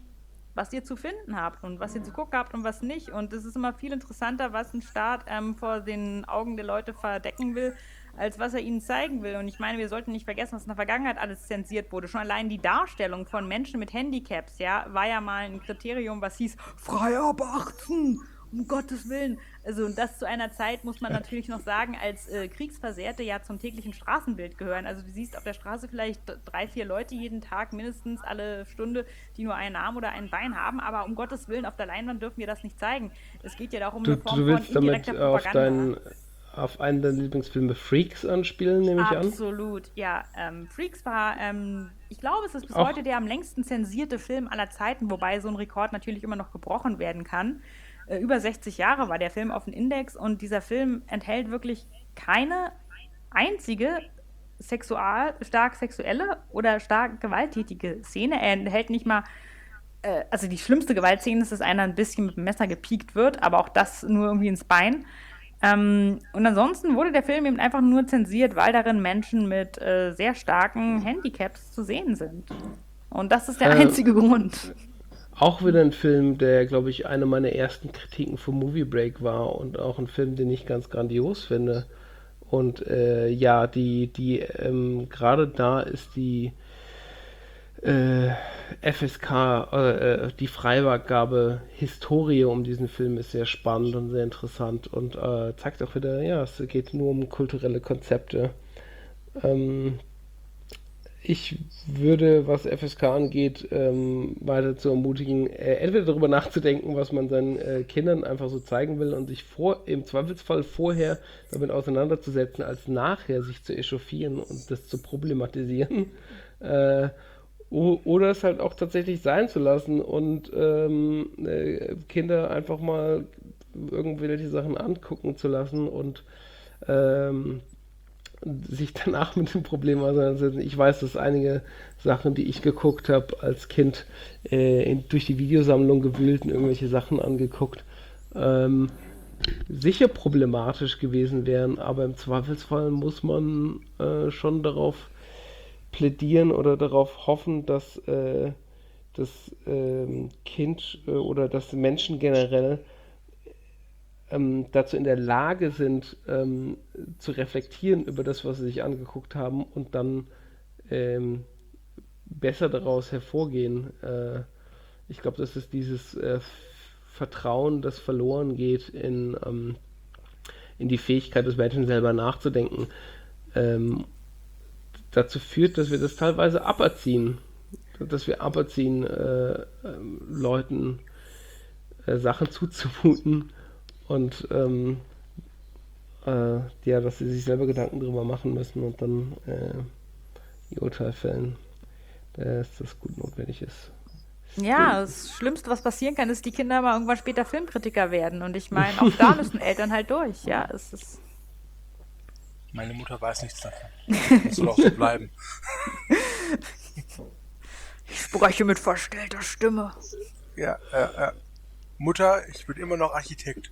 was ihr zu finden habt und was ihr zu gucken habt und was nicht. Und es ist immer viel interessanter, was ein Staat ähm, vor den Augen der Leute verdecken will, als was er ihnen zeigen will. Und ich meine, wir sollten nicht vergessen, was in der Vergangenheit alles zensiert wurde. Schon allein die Darstellung von Menschen mit Handicaps, ja, war ja mal ein Kriterium, was hieß, frei ab achtzehn, um Gottes Willen. Also und das zu einer Zeit, muss man natürlich noch sagen, als äh, Kriegsversehrte ja zum täglichen Straßenbild gehören. Also du siehst auf der Straße vielleicht drei, vier Leute jeden Tag, mindestens alle Stunde, die nur einen Arm oder ein Bein haben, aber um Gottes Willen, auf der Leinwand dürfen wir das nicht zeigen. Es geht ja da auch um Du, eine Form du willst von damit indirekter auf, Propaganda. deinen, auf einen deiner Lieblingsfilme Freaks anspielen, nehme ich an? Absolut, ja. Ähm, Freaks war, ähm, ich glaube, es ist bis Auch- heute der am längsten zensierte Film aller Zeiten, wobei so ein Rekord natürlich immer noch gebrochen werden kann. Äh, über sechzig Jahre war der Film auf dem Index und dieser Film enthält wirklich keine einzige sexual, stark sexuelle oder stark gewalttätige Szene. Er enthält nicht mal, äh, also die schlimmste Gewaltszene ist, dass einer ein bisschen mit dem Messer gepiekt wird, aber auch das nur irgendwie ins Bein. Ähm, und ansonsten wurde der Film eben einfach nur zensiert, weil darin Menschen mit äh, sehr starken Handicaps zu sehen sind. Und das ist der Äh, einzige Grund. Auch wieder ein Film, der, glaube ich, eine meiner ersten Kritiken für Movie Break war und auch ein Film, den ich ganz grandios finde. Und äh, ja, die, die, ähm, gerade da ist die äh, F S K, äh, die Freigabe Historie um diesen Film ist sehr spannend und sehr interessant und äh, zeigt auch wieder, ja, es geht nur um kulturelle Konzepte. Ähm, Ich würde, was F S K angeht, ähm, weiter zu ermutigen, äh, entweder darüber nachzudenken, was man seinen äh, Kindern einfach so zeigen will und sich vor, im Zweifelsfall vorher damit auseinanderzusetzen, als nachher sich zu echauffieren und das zu problematisieren. Äh, o- oder es halt auch tatsächlich sein zu lassen und ähm, äh, Kinder einfach mal irgendwelche Sachen angucken zu lassen und ähm, sich danach mit dem Problem auseinandersetzen. Ich weiß, dass einige Sachen, die ich geguckt habe als Kind, äh, in, durch die Videosammlung gewühlt und irgendwelche Sachen angeguckt, ähm, sicher problematisch gewesen wären, aber im Zweifelsfall muss man äh, schon darauf plädieren oder darauf hoffen, dass äh, das ähm, Kind äh, oder dass Menschen generell ähm, dazu in der Lage sind, ähm, zu reflektieren über das, was sie sich angeguckt haben und dann ähm, besser daraus hervorgehen. Äh, ich glaube, das ist dieses äh, Vertrauen, das verloren geht in, ähm, in die Fähigkeit des Menschen selber nachzudenken, ähm, dazu führt, dass wir das teilweise aberziehen. Dass wir aberziehen, äh, ähm, Leuten äh, Sachen zuzumuten und ähm, äh, ja, dass sie sich selber Gedanken drüber machen müssen und dann äh, ihr Urteil fällen, dass das gut notwendig ist. Ja, das Schlimmste, was passieren kann, ist, die Kinder mal irgendwann später Filmkritiker werden. Und ich meine, auch da müssen Eltern halt durch. Ja, es ist. Meine Mutter weiß nichts davon. Das soll auch so bleiben. Ich spreche mit verstellter Stimme. Ja, äh, äh. Mutter, ich bin immer noch Architekt.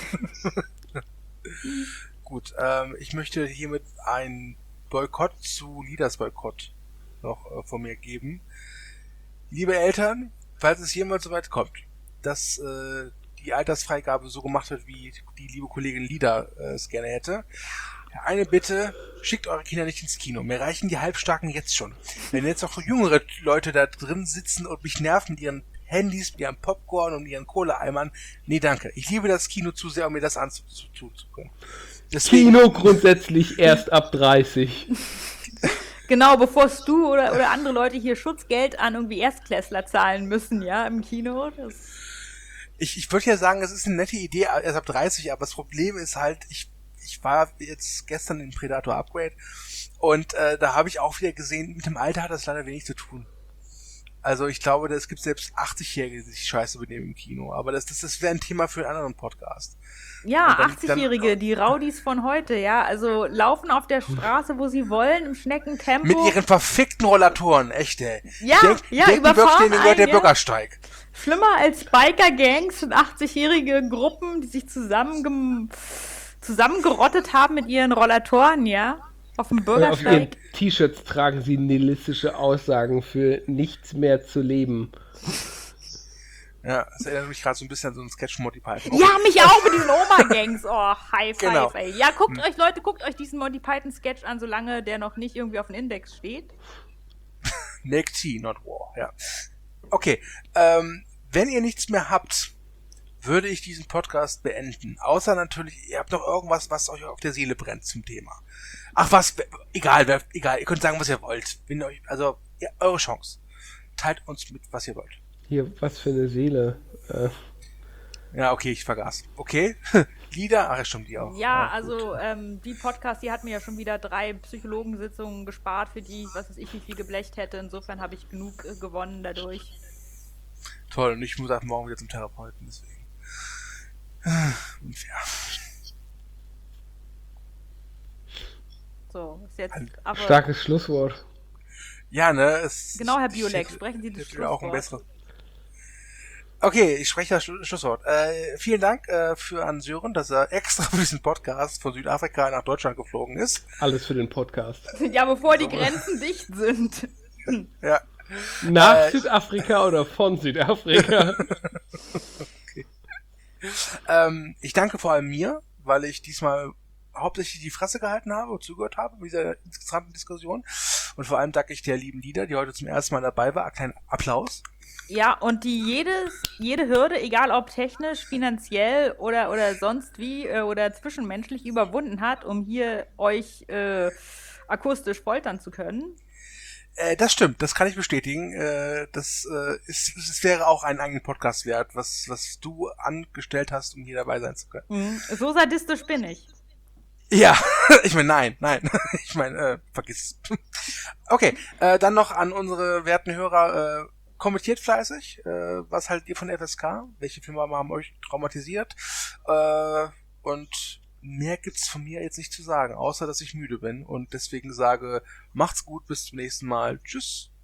Gut, ähm, ich möchte hiermit einen Boykott zu Leaders Boykott noch äh, von mir geben. Liebe Eltern, falls es jemals soweit kommt, dass äh, die Altersfreigabe so gemacht wird, wie die liebe Kollegin Lida äh, es gerne hätte, eine Bitte, schickt eure Kinder nicht ins Kino. Mir reichen die Halbstarken jetzt schon. Wenn jetzt auch jüngere Leute da drin sitzen und mich nerven mit ihren Handys, mit ihren Popcorn und ihren Kohleeimern, nee, danke. Ich liebe das Kino zu sehr, um mir das anzutun zu können. Deswegen, Kino grundsätzlich erst ab dreißig. Genau, bevor du oder, oder andere Leute hier Schutzgeld an irgendwie Erstklässler zahlen müssen, ja, im Kino. Das ich ich würde ja sagen, es ist eine nette Idee, erst ab dreißig, aber das Problem ist halt, ich ich war jetzt gestern in Predator Upgrade und äh, da habe ich auch wieder gesehen, mit dem Alter hat das leider wenig zu tun. Also ich glaube, es gibt selbst achtzigjährige, die sich scheiße benehmen im Kino, aber das, das, das wäre ein Thema für einen anderen Podcast. Ja, achtzigjährige, die Rowdies von heute, ja, also laufen auf der Straße, wo sie wollen, im Schneckentempo. Mit ihren verfickten Rollatoren, echt, ey. Ja, Denk, ja, denken überfahren wirklich, denen gehört der einen, ja. Bürgersteig. Schlimmer als Biker-Gangs sind achtzigjährige Gruppen, die sich zusammengem- zusammengerottet haben mit ihren Rollatoren, ja, auf dem Auf ihren Bürgersteig. T-Shirts tragen sie nihilistische Aussagen für nichts mehr zu leben. Ja, das erinnert mich gerade so ein bisschen an so einen Sketch von Monty Python. Ja, mich auch mit diesen Oma-Gangs. Oh, High Five, Genau. ey. Ja, guckt euch, Leute, guckt euch diesen Monty Python-Sketch an, solange der noch nicht irgendwie auf dem Index steht. Make tea, not war, ja. Okay, ähm, wenn ihr nichts mehr habt, würde ich diesen Podcast beenden. Außer natürlich, ihr habt noch irgendwas, was euch auf der Seele brennt zum Thema. Ach was, egal, wer, egal, ihr könnt sagen, was ihr wollt. Wenn euch, also, ja, eure Chance. Teilt uns mit, was ihr wollt. Hier, was für eine Seele. Äh, Ja, okay, ich vergaß. Okay, Lieder, ach, stimmt, die auch. Ja, gut. also ähm, die Podcast, die hat mir ja schon wieder drei Psychologensitzungen gespart, für die ich, was weiß ich, wie viel geblecht hätte. Insofern habe ich genug äh, gewonnen dadurch. Toll, und ich muss auch morgen wieder zum Therapeuten, deswegen. Unfair. So, ist jetzt aber... starkes Schlusswort. Ja, ne, es... Genau, Herr ich- Biolek, ich- sprechen Sie das ich hätte auch ein Schlusswort. besseres. Okay, ich spreche das Schlu- Schlusswort. Äh, vielen Dank äh, für an Sören, dass er extra für diesen Podcast von Südafrika nach Deutschland geflogen ist. Alles für den Podcast. Ja, bevor die Grenzen dicht sind. Ja. Nach Äh, Südafrika oder von Südafrika? Ähm, ich danke vor allem mir, weil ich diesmal hauptsächlich die Fresse gehalten habe und zugehört habe bei dieser interessanten Diskussion. Und vor allem danke ich der lieben Lida, die heute zum ersten Mal dabei war. Einen kleinen Applaus. Ja, und die jedes, jede Hürde, egal ob technisch, finanziell oder, oder sonst wie äh, oder zwischenmenschlich überwunden hat, um hier euch äh, akustisch foltern zu können. Äh, das stimmt, das kann ich bestätigen. Äh, das äh, ist, es wäre auch einen eigenen Podcast wert, was, was du angestellt hast, um hier dabei sein zu können. Mhm. So sadistisch bin ich. Ja, ich meine, nein, nein. Ich meine, äh, vergiss. Okay, äh, dann noch an unsere werten Hörer, äh, kommentiert fleißig, äh, was haltet ihr von F S K? Welche Filme haben euch traumatisiert? Äh, und mehr gibt's von mir jetzt nicht zu sagen, außer dass ich müde bin und deswegen sage, macht's gut, bis zum nächsten Mal. Tschüss.